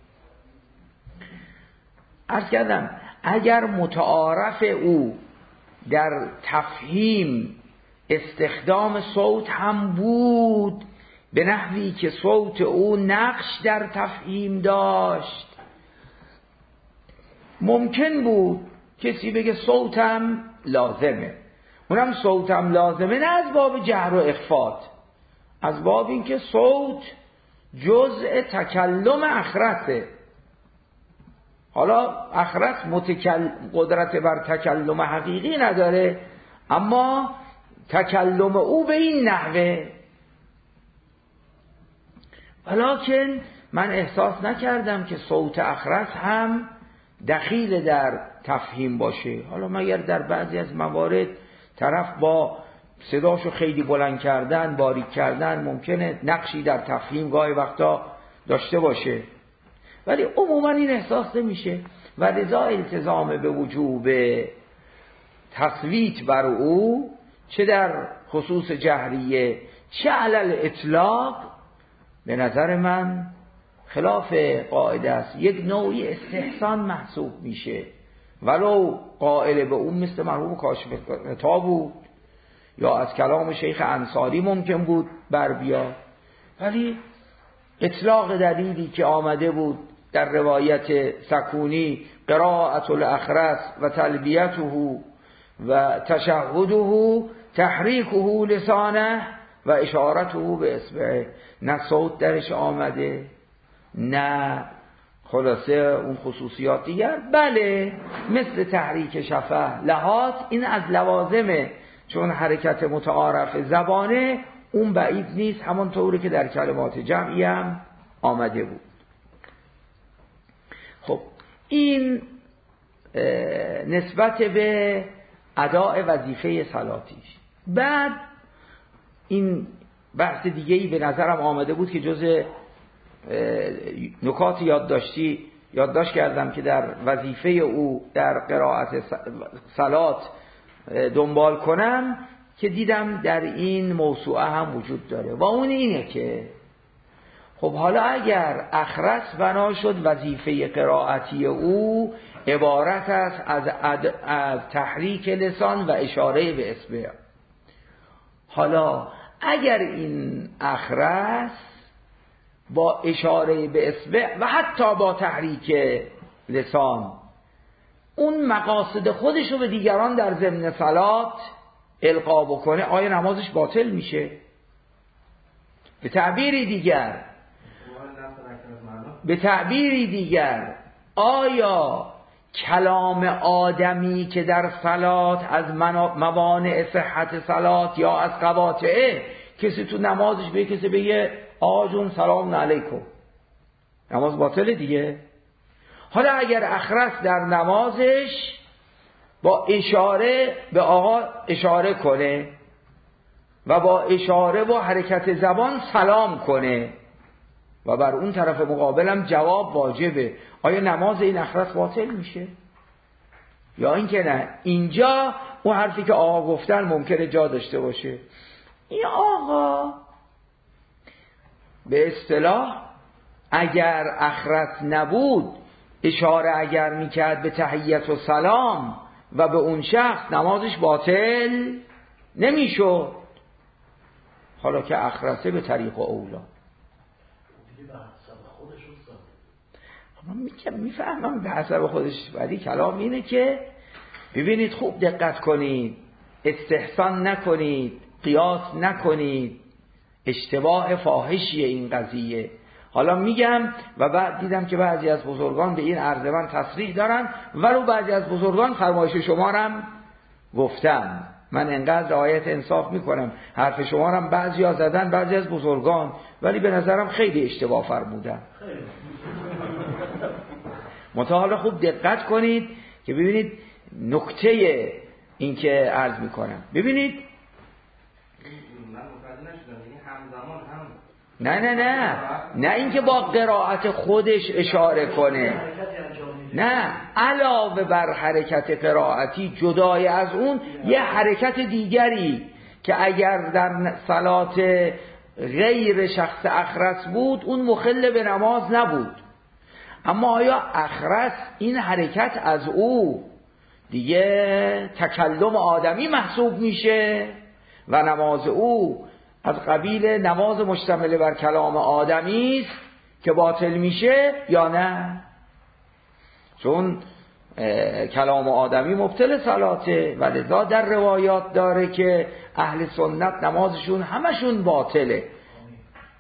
عرض کردم اگر متعارف او در تفهیم استخدام صوت هم بود به نحوی که صوت او نقش در تفهیم داشت، ممکن بود کسی بگه صوتم لازمه. اونم صوتم لازمه نه از باب جهر و اخفات، از باب اینکه صوت جزء تکلم اخرسه. حالا اخرس متکل... قدرت بر تکلم حقیقی نداره، اما تکلم او به این نحوه. ولکن من احساس نکردم که صوت اخرس هم دخیل در تفهیم باشه. حالا مگر در بعضی از موارد طرف با صداشو خیلی بلند کردن، باریک کردن ممکنه نقشی در تفهیم گاهی وقتا داشته باشه، ولی عموما این احساس نمیشه و لذا التزام به وجوب تصویت بر او چه در خصوص جهریه چه علل اطلاق به نظر من خلاف قاعده است، یک نوعی استحسان محسوب میشه، ولو قائل به اون مثل مرحوم کاشف غطا بود یا از کلام شیخ انصاری ممکن بود بر بیاد، ولی اطلاق دلیلی که آمده بود در روایت سکونی قراءت الاخرس و تلبیته و تشهده تحریکه لسانه و اشارته به اصبعه، نه صوت درش آمده نه خلاصه اون خصوصیات دیگر، بله مثل تحریک شفه لحاظ این از لوازمه، چون حرکت متعارف زبانه اون بعید نیست، همون طوری که در کلمات جمعی هم آمده بود. خب این نسبت به اداء وظیفه صلاتیش. بعد این بحث دیگه‌ای به نظرم آمده بود که جز نکات یادداشتی یادداشت کردم که در وظیفه او در قرائت صلات دنبال کنم، که دیدم در این موسوعه هم وجود داره و اون اینه که خب حالا اگر اخرس بنا شد وظیفه قرائتی او عبارت است از, از تحریک لسان و اشاره به اصبع، حالا اگر این اخرس با اشاره به اصبع و حتی با تحریک لسان اون مقاصد خودش رو به دیگران در ضمن صلات القا بکنه، آیا نمازش باطل میشه؟ به تعبیری دیگر به تعبیری دیگر آیا کلام آدمی که در صلات از موانع صحت صلات یا از قواطعه، کسی تو نمازش به کسی بگه آقا جون سلام علیکم، نماز باطل دیگه. حالا اگر اخرس در نمازش با اشاره به آقا اشاره کنه و با اشاره و حرکت زبان سلام کنه و بر اون طرف مقابلم جواب واجبه، آیا نماز این اخرس باطل میشه؟ یا اینکه نه اینجا اون حرفی که آقا گفتن ممکنه جا داشته باشه، این آقا به اصطلاح اگر اخرس نبود اشاره اگر میکرد به تحیت و سلام و به اون شخص نمازش باطل نمیشد، حالا که اخرسه به طریق اولا. من میفهمم به حسب خودش، ولی کلام اینه که ببینید خوب دقت کنید، استحسان نکنید، قیاس نکنید، اشتباه فاحشیه این قضیه. حالا میگم و بعد دیدم که بعضی از بزرگان به این عرض من تصریح دارن، ولو بعضی از بزرگان فرمایش شما رم گفتم، من انقدر رعایت انصاف میکنم، حرف شما رم بعضی ها زدن بعضی از بزرگان، ولی به نظرم خیلی اشتباه فرمودن. متعال خوب دقت کنید که ببینید نکته این که عرض میکنم. ببینید نه نه نه نه اینکه با قرائت خودش اشاره کنه، نه علاوه بر حرکت قرائتی جدای از اون یه حرکت دیگری که اگر در صلات غیر شخص اخرس بود اون مخل به نماز نبود، اما آیا اخرس این حرکت از او دیگه تکلم آدمی محسوب میشه و نماز او از قبیل نماز مشتمل بر کلام آدمی است که باطل میشه یا نه؟ چون کلام آدمی مبطل صلاته و لذا در روایات داره که اهل سنت نمازشون همشون باطله.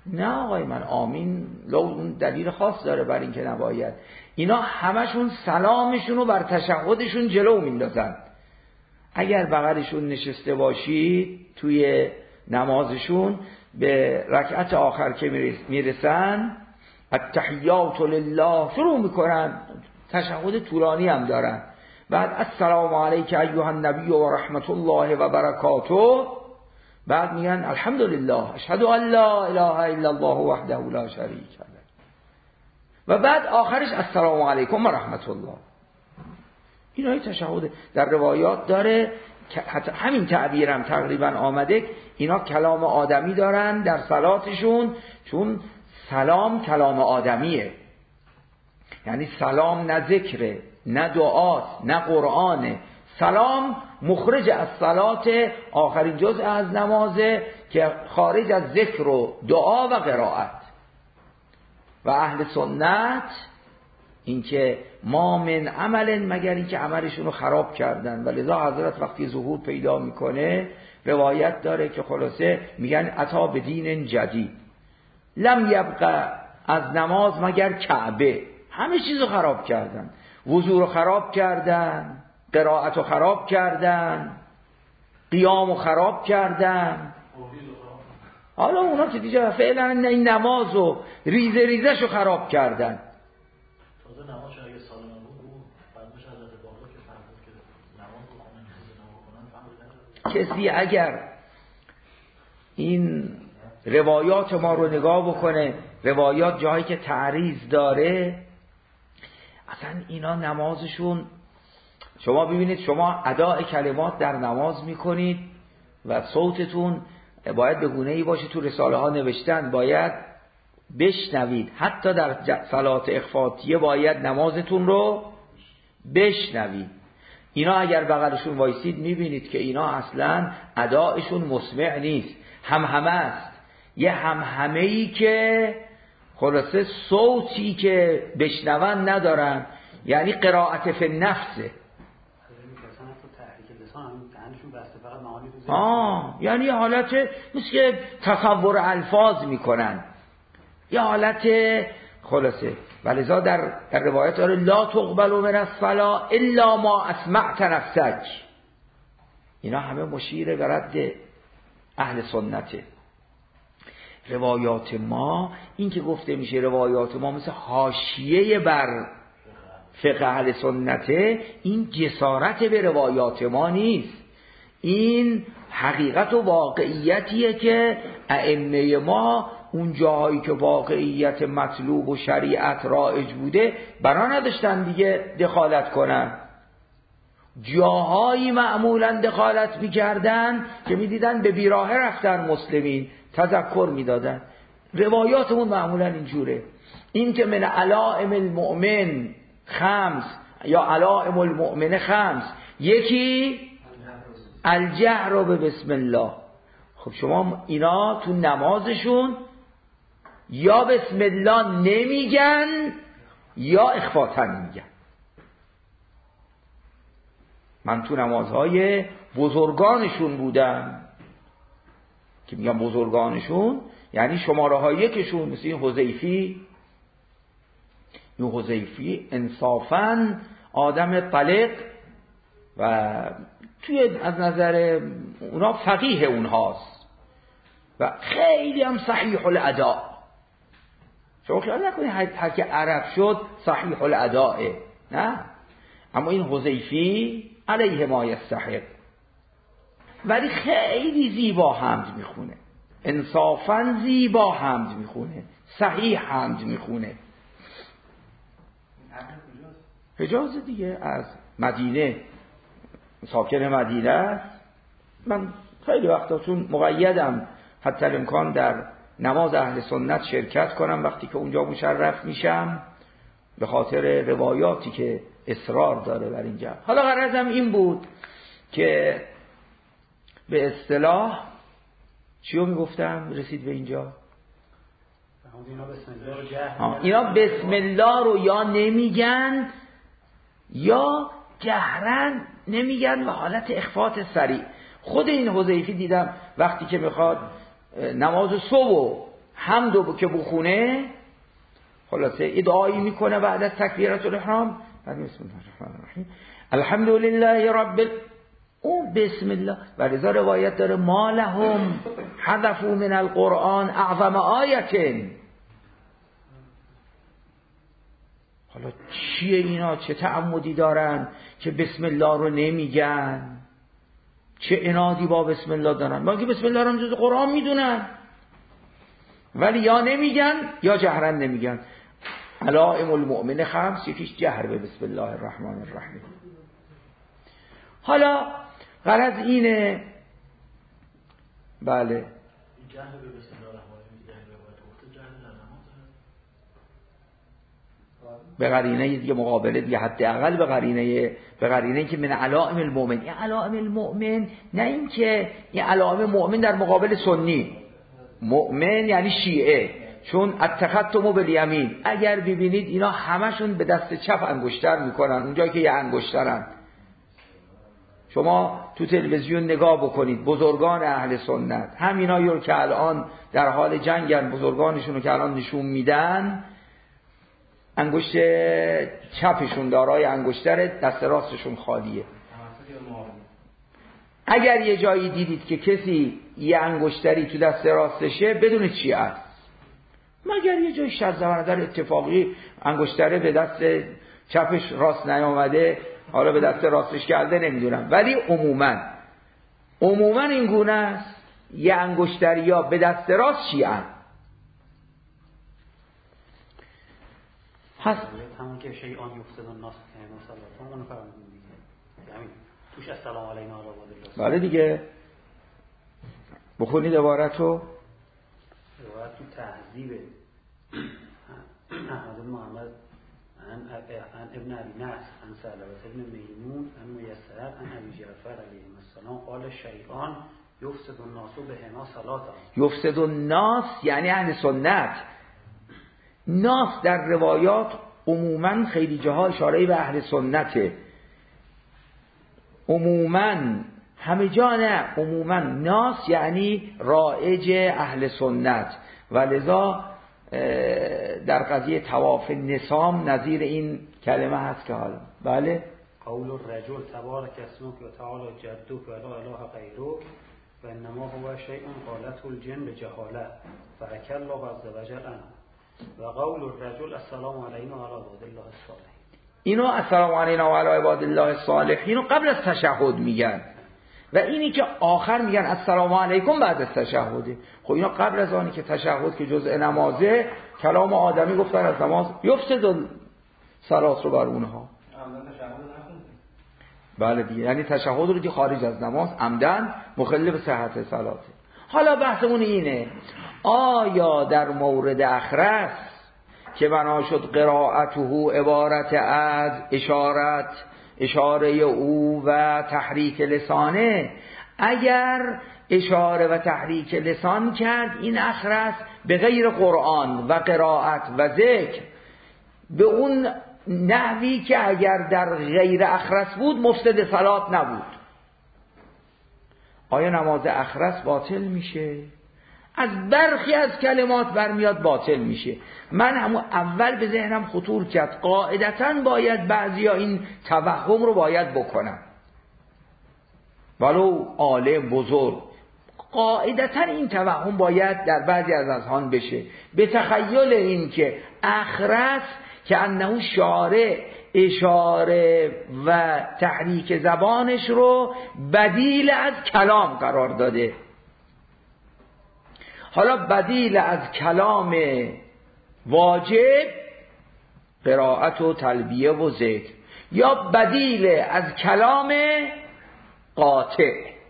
نه آقای من آمین لو اون دلیل خاص داره بر این که نباید. اینا همشون سلامشون رو بر تشهدشون جلو میندازن. اگر بغلشون نشسته باشید توی نمازشون به رکعت آخر که میرسن التحیات لله شروع میکنن، تشهد طولانی هم دارن، بعد السلام علیک ایها النبی و رحمت الله و برکاته، بعد میگن الحمدلله اشهد ان لا اله الا الله وحده لا شریک له، و بعد آخرش السلام علیکم و رحمت الله. اینای تشهد در روایات داره، حتی همین تعبیرم تقریبا آمده، اینا کلام آدمی دارن در صلاتشون، چون سلام کلام آدمیه، یعنی سلام نه ذکره نه دعاست نه قرآنه، سلام مخرج از صلات، آخرین جزء از نمازه که خارج از ذکر و دعا و قرائت. و اهل سنت اینکه ما من عمل مگر اینکه عملشون رو خراب کردن، و لذا حضرت وقتی ظهور پیدا میکنه روایت داره که خلاصه میگن اتا به دین جدید لم یبقى از نماز مگر کعبه، همه چیزو خراب کردن، وضو رو خراب کردن، قرائت رو خراب کردن، قیام رو خراب کردن. حالا اونا که دیگه فعلا این نماز و ریزه ریزش رو خراب کردن. تازه نماز اگه سالم بود بعدش حضرت باقر که فرمود که نماز بخونن نماز بخونن کسی اگر این روایات ما رو نگاه بکنه، روایات جایی که تعریض داره، اصلا اینا نمازشون، شما ببینید شما اداء کلمات در نماز میکنید و صوتتون باید به گونه‌ای باشه، تو رساله ها نوشتن باید بشنوید، حتی در صلات اخفاتیه باید نمازتون رو بشنوید. اینا اگر بغلشون وایسید میبینید که اینا اصلا ادائشون مسمع نیست، هم همه است، یه هم همه‌ای که خلاصه صوتی که بشنون ندارن، یعنی قرائت فی نفسه. آه یعنی حالت مثل که تصور الفاظ میکنن، یه حالت خلاصه. ولذا در, در روایت داره لا تقبل من الصلاة الا ما اسمعت نفسک. اینا همه مشیر به رد اهل سنته. روایات ما، این که گفته میشه روایات ما مثل حاشیه بر فقه اهل سنته، این جسارت به روایات ما نیست، این حقیقت و واقعیتیه که ائمه ما اون جاهایی که واقعیت مطلوب و شریعت رایج بوده بنا نداشتن دیگه دخالت کنن. جاهایی معمولا دخالت میکردن که میدیدن به بیراه رفتن مسلمین، تذکر میدادن. روایاتمون معمولا اینجوره. این که من علائم المؤمن خمس یا علائم المؤمن خمس، یکی الجهر به بسم الله. خب شما اینا تو نمازشون یا بسم الله نمیگن یا اخفاتن میگن. من تو نمازهای بزرگانشون بودم که میگم بزرگانشون یعنی شماره های یکشون، مثل این حذیفی. این حذیفی انصافاً آدم طلق و توی از نظر اونا فقیه اونهاست و خیلی هم صحیح الاداء. شما خیال نکنید هر که عرب شد صحیح الاداء، نه. اما این حذیفی علیه ما یستحق، ولی خیلی زیبا حمد میخونه، انصافاً زیبا حمد میخونه، صحیح حمد میخونه. حجاز دیگه، از مدینه، ساکن مدینه است. من خیلی وقتا چون مقیدم حتی الامکان در نماز اهل سنت شرکت کنم وقتی که اونجا مشرف میشم، به خاطر روایاتی که اصرار داره بر اینجا. حالا غرضم این بود که به اصطلاح چیو میگفتم رسید به اینجا؟ اینا بسم الله رو یا نمیگن یا جهرن نمیگن و حالت اخفات سریع. خود این حذیفی دیدم وقتی که میخواد نماز صبح حمدو که بخونه، خلاصه ادعایی میکنه بعد از تکبیرات الاحرام، بعد بسم الله الرحمن الرحیم الحمد لله رب ال... او بسم الله. ولذا روایت داره ما لهم حذفوا من القرآن اعظم آیه. حالا چیه اینا؟ چه تعمدی دارن که بسم الله رو نمیگن؟ چه عنادی با بسم الله دارن؟ ما که بسم الله رو جز قرآن میدونن، ولی یا نمیگن یا جهرن نمیگن. علائم المؤمن خمس، یکیش جهر به بسم الله الرحمن الرحیم. حالا غرض اینه، بله، جهر به بسم الله الرحمن الرحیم در روایت گفته جهر در نماز به قرینه دیگه مقابله دیگه، حداقل به قرینه به قرینه که من علائم المؤمن. این علائم المؤمن نه این که این علائم مؤمن در مقابل سنی. مؤمن یعنی شیعه، چون اتخذتم بالیمین. اگر ببینید اینا همشون به دست چپ انگشتر میکنن، اونجایی که یه انگشترن. شما تو تلویزیون نگاه بکنید، بزرگان اهل سنت همینایی رو که الان در حال جنگن، بزرگانشون رو که الان نشون میدن، انگشت چپشون دارای انگشتر، دست راستشون خالیه. اگر یه جایی دیدید که کسی یه انگشتری تو دست راستشه، بدونید چی است. مگر یه جایی شاید در اتفاقی انگشتره به دست چپش راست نیامده، حالا به دست راستش کرده، نمیدونم، ولی عموما عموما این گونه است. یه انگشتری یا به دست راست شیعه هست. همون که شیعان یفسد الناس که مثلا اون فرض میگه، یعنی توش السلام علینا و علی الله. بله دیگه، بخونید عبارتو. عبارت تو تهذیب احمد بن محمد عن ابن ابي نصر عن سلمة بن میمون عن میسر عن ابي جعفر علیه السلام قال شیعان یفسد الناس بهما صلاتهم. یفسد الناس یعنی اهل سنت. ناس در روایات عموما خیلی جاها اشاره به اهل سنته، عموما، همه جا نه، عموما ناس یعنی رائج اهل سنت. و لذا در قضیه طواف نسام نظیر این کلمه هست که حالا بله قول الرجل تبارک اسمک و تعالی جدک و لا اله غیرک و انما هو شیء قالته الجن بجهاله فرک الله عز وجل عنه و قول الرجل السلام علینا و علی عباد الله الصالحین. اینو السلام علینا و علی عباد الله الصالحین قبل از تشهد میگن، و اینی که آخر میگن السلام علیکم بعد از تشهده. خب اینا قبل از آنی که تشهد که جزء نمازه، کلام آدمی گفتن از نماز یفسد صلات رو بر اونها. بله دیگه، یعنی تشهد رو که خارج از نماز عمدن مخل به صحت صلاته. حالا بحثمون اینه، آیا در مورد اخرس که بنا شد قرائته عبارت از اشارت اشاره او و تحریک لسانه، اگر اشاره و تحریک لسان کرد این اخرس به غیر قرآن و قرائت و ذکر، به اون نحوی که اگر در غیر اخرس بود مفسد صلات نبود، آیا نماز اخرس باطل میشه؟ از برخی از کلمات برمیاد باطل میشه. من همون اول به ذهنم خطور کرد قاعدتاً باید بعضیا این توهم رو باید بکنن، ولو عالم بزرگ، قاعدتاً این توهم باید در بعضی از اذهان بشه، به تخیل این که اخرس که انه شارع اشاره و تحریک زبانش رو بدیل از کلام قرار داده. حالا بدیل از کلام واجب قرائت و تلبیه و ذکر، یا بدیل از کلام قاطع.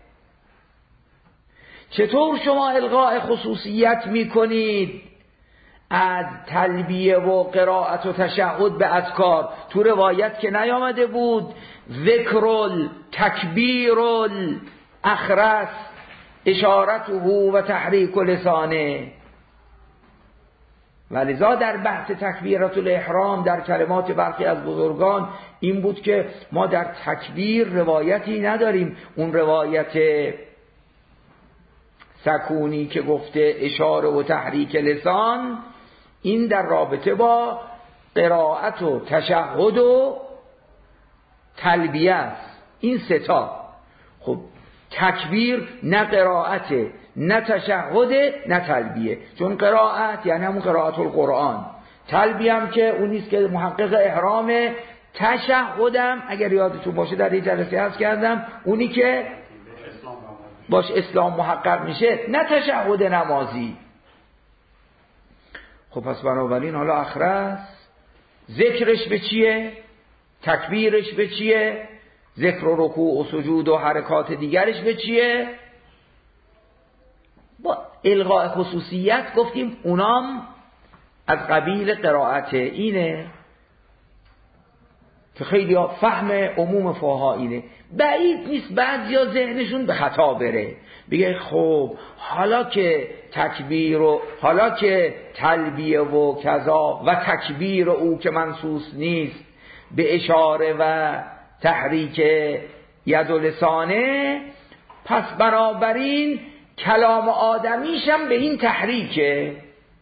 چطور شما الغاء خصوصیت میکنید از تلبیه و قرائت و تشهد به اذکار؟ تو روایت که نیامده بود ذکرل تکبیرل اخرس اشارته و تحریک لسانه. ولذا در بحث تکبیرات الاحرام در کلمات برخی از بزرگان این بود که ما در تکبیر روایتی نداریم، اون روایت سکونی که گفته اشاره و تحریک لسان، این در رابطه با قرائت و تشهد و تلبیه است. این ستا. خب تکبیر نه قرائته، نه تشهد، نه تلبیه. چون قرائت یعنی همون قرائت القرآن، تلبیه هم که اون نیست که محقق احرامه، تشهدم اگر یادتون باشه در این جلسه هست کردم اونی که باش اسلام محقق میشه، نه تشهد نمازی. خب پس بنابراین حالا اخرس ذکرش به چیه؟ تکبیرش به چیه؟ ذکر و رکوع و سجود و حرکات دیگرش به چیه؟ با الغاء خصوصیت گفتیم اونام از قبیل قرائت. اینه که خیلی ها فهم عموم فقها اینه. بعید نیست بعضیا ذهنشون به خطا بره، بگه خب حالا که تکبیر و حالا که تلبیه و کذا و تکبیر او که منصوص نیست به اشاره و تحریک ید و لسانه، پس بنابراین کلام آدمیشم به این تحریکه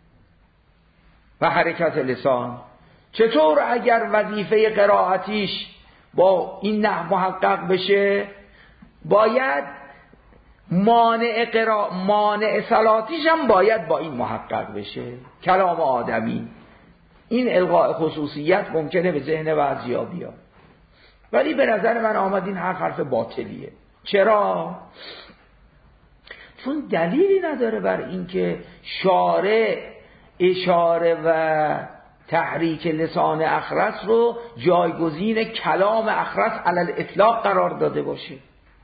و حرکت لسان. چطور اگر وظیفه قرائتیش با این نحو محقق بشه، باید مانع قرا... مانع صلاتیش هم باید با این محقق بشه، کلام آدمی. این الغاء خصوصیت ممکنه به ذهن بعضیا بیاد، ولی به نظر من آمد این حرف حرف باطلیه. چرا؟ چون دلیلی نداره بر اینکه شارع اشاره و تحریک لسان اخرس رو جایگزین کلام اخرس علی الاطلاق قرار داده باشه،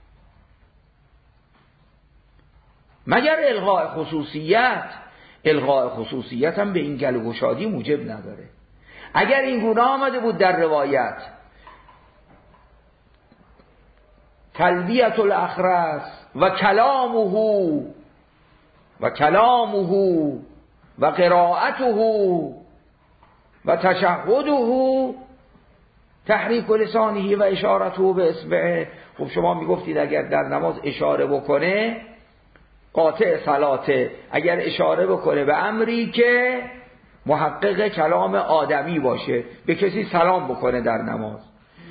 مگر الغاء خصوصیت. الغاء خصوصیت هم به این گل و گشادی موجب نداره. اگر این گونه آمده بود در روایت تلبیت الاخرس و کلامه و کلامه و قرائته و تشهده تحریک لسانه و اشارته به اصبعه. خب شما میگفتید اگر در نماز اشاره بکنه قاطع صلاته، اگر اشاره بکنه به امری که محقق کلام آدمی باشه، به کسی سلام بکنه در نماز،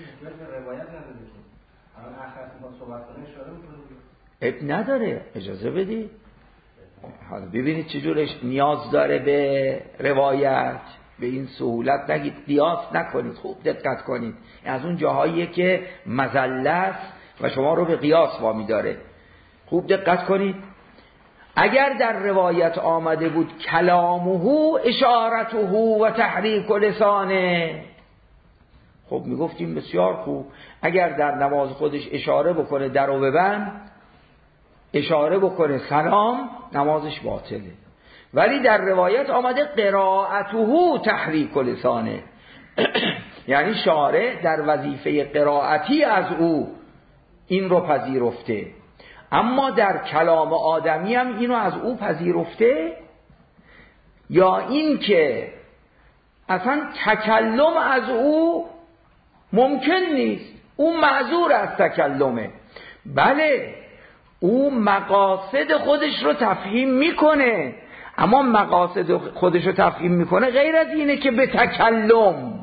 اب نداره، اجازه بدید. حالا ببینید چجورش نیاز داره به روایت، به این سهولت نگید، قیاس نکنید، خوب دقت کنید. از اون جاهاییه که مزله است و شما رو به قیاس وامی داره. خوب دقت کنید. اگر در روایت آمده بود کلامه اشارته و تحریک لسانه، خب میگفتیم بسیار خوب. اگر در نماز خودش اشاره بکنه درو ببند، اشاره بکنه سلام، نمازش باطله. ولی در روایت آمده قرائته تحریک لسانه یعنی شارع در وظیفه قرائتی از او این رو پذیرفته، اما در کلام آدمی هم اینو از او پذیرفته، یا این که اصلا تکلم از او ممکن نیست، او معذور از تکلمه. بله او مقاصد خودش رو تفهیم میکنه، اما مقاصد خودش رو تفهیم میکنه غیر از اینه که به تکلم.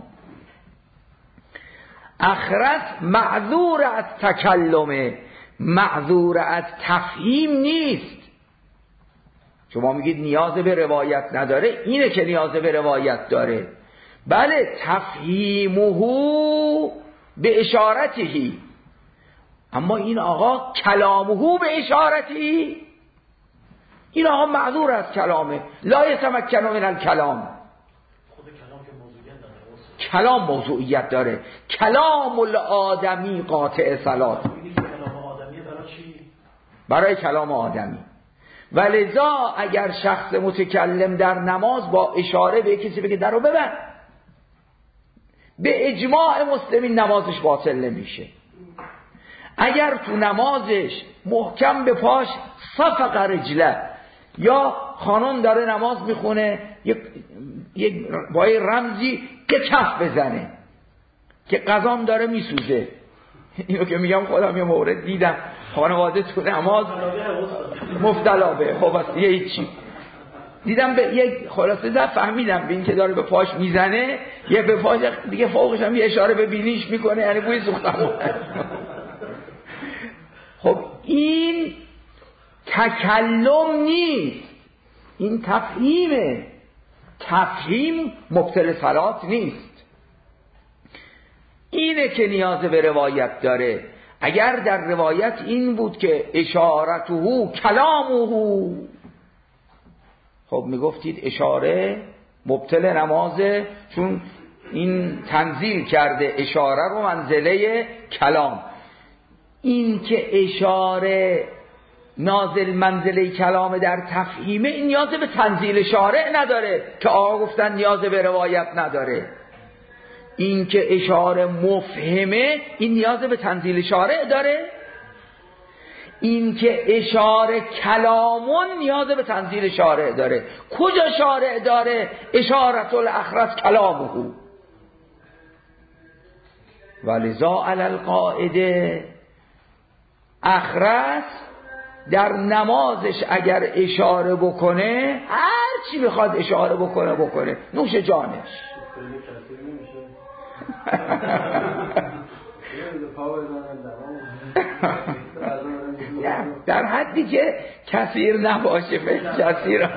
اخرس معذور از تکلمه، معذور از تفهیم نیست. شما میگید نیاز به روایت نداره، اینه که نیاز به روایت داره. بله تفهیمه به اشارتهی، اما این آقا کلامه به اشارتی، این آقا معذور از کلامه، لا یتمکن من الکلام. خود کلام که موضوعیت داره، کلام موضوعیت داره. کلام الآدمی قاطع صلات. کلام آدمی برای چی؟ برای کلام آدمی. ولذا اگر شخص متکلم در نماز با اشاره به کسی بگه درو ببند، به اجماع مسلمین نمازش باطل نمیشه. اگر تو نمازش محکم به پاش صفق رجله، یا خانم داره نماز میخونه یک یک با رمزی که کف بزنه که قضام داره میسوزه، اینو که میگم خودم یه مورد دیدم خانواده تو نماز مبتلا به خب یه چی دیدم به یک خلاصه زد فهمیدم به این که داره به پاش میزنه یه به پاش دیگه فوقش هم یه اشاره به بینیش میکنه یعنی بوی سوختم. خب این تکلم نیست، این تفهیمه. تفهیم مبطل صلات نیست. اینه که نیاز به روایت داره. اگر در روایت این بود که اشارته کلامه، خب میگفتید اشاره مبطل نمازه، چون این تنزیل کرده اشاره رو منزله کلام. این که اشاره نازل منزله کلام در تفهیمه، این نیاز به تنزیل شارع نداره که آقا گفتن نیاز به روایت نداره. این که اشاره مفهمه، این نیاز به تنزیل شارع داره. این که اشاره کلامون نیاز به تنزیل شارع داره. کجا شارع داره؟ اشارت الاخرس کلامه. ولذا علی القاعده اخرس در نمازش اگر اشاره بکنه، هر چی بخواد اشاره بکنه بکنه، نوش جانش. در حدی که کثیر نباشه، فکر کثیر.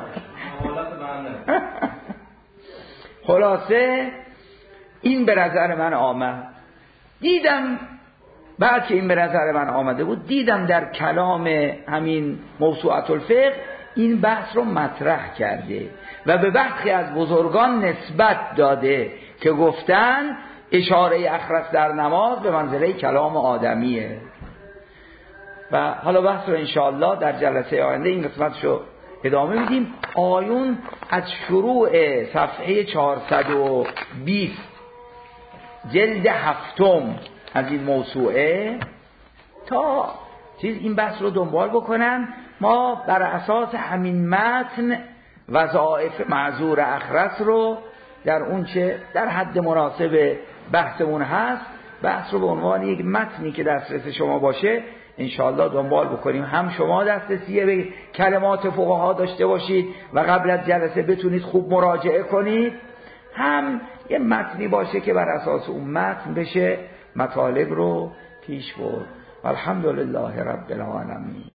خلاصه این به نظر من آمد. دیدم بعد که این به نظر من آمده بود، دیدم در کلام همین موسوعة الفقه این بحث رو مطرح کرده و به برخی از بزرگان نسبت داده که گفتن اشاره اخرس در نماز به منزله کلام آدمیه. و حالا بحث رو انشاءالله در جلسه آینده این قسمتشو ادامه میدیم. آیون از شروع صفحه چهارصد و بیست جلد هفتم از این موسوعه تا چیز این بحث رو دنبال بکنن. ما بر اساس همین متن وظائف معذور اخرس رو در اون چه در حد مناسب بحثمون هست، بحث رو به عنوان یک متنی که دسترس شما باشه انشاءالله دنبال بکنیم. هم شما دسترسی به کلمات فقها داشته باشید و قبل از جلسه بتونید خوب مراجعه کنید، هم یه متنی باشه که بر اساس اون متن بشه مطالب رو پیش برد. الحمدلله رب العالمین.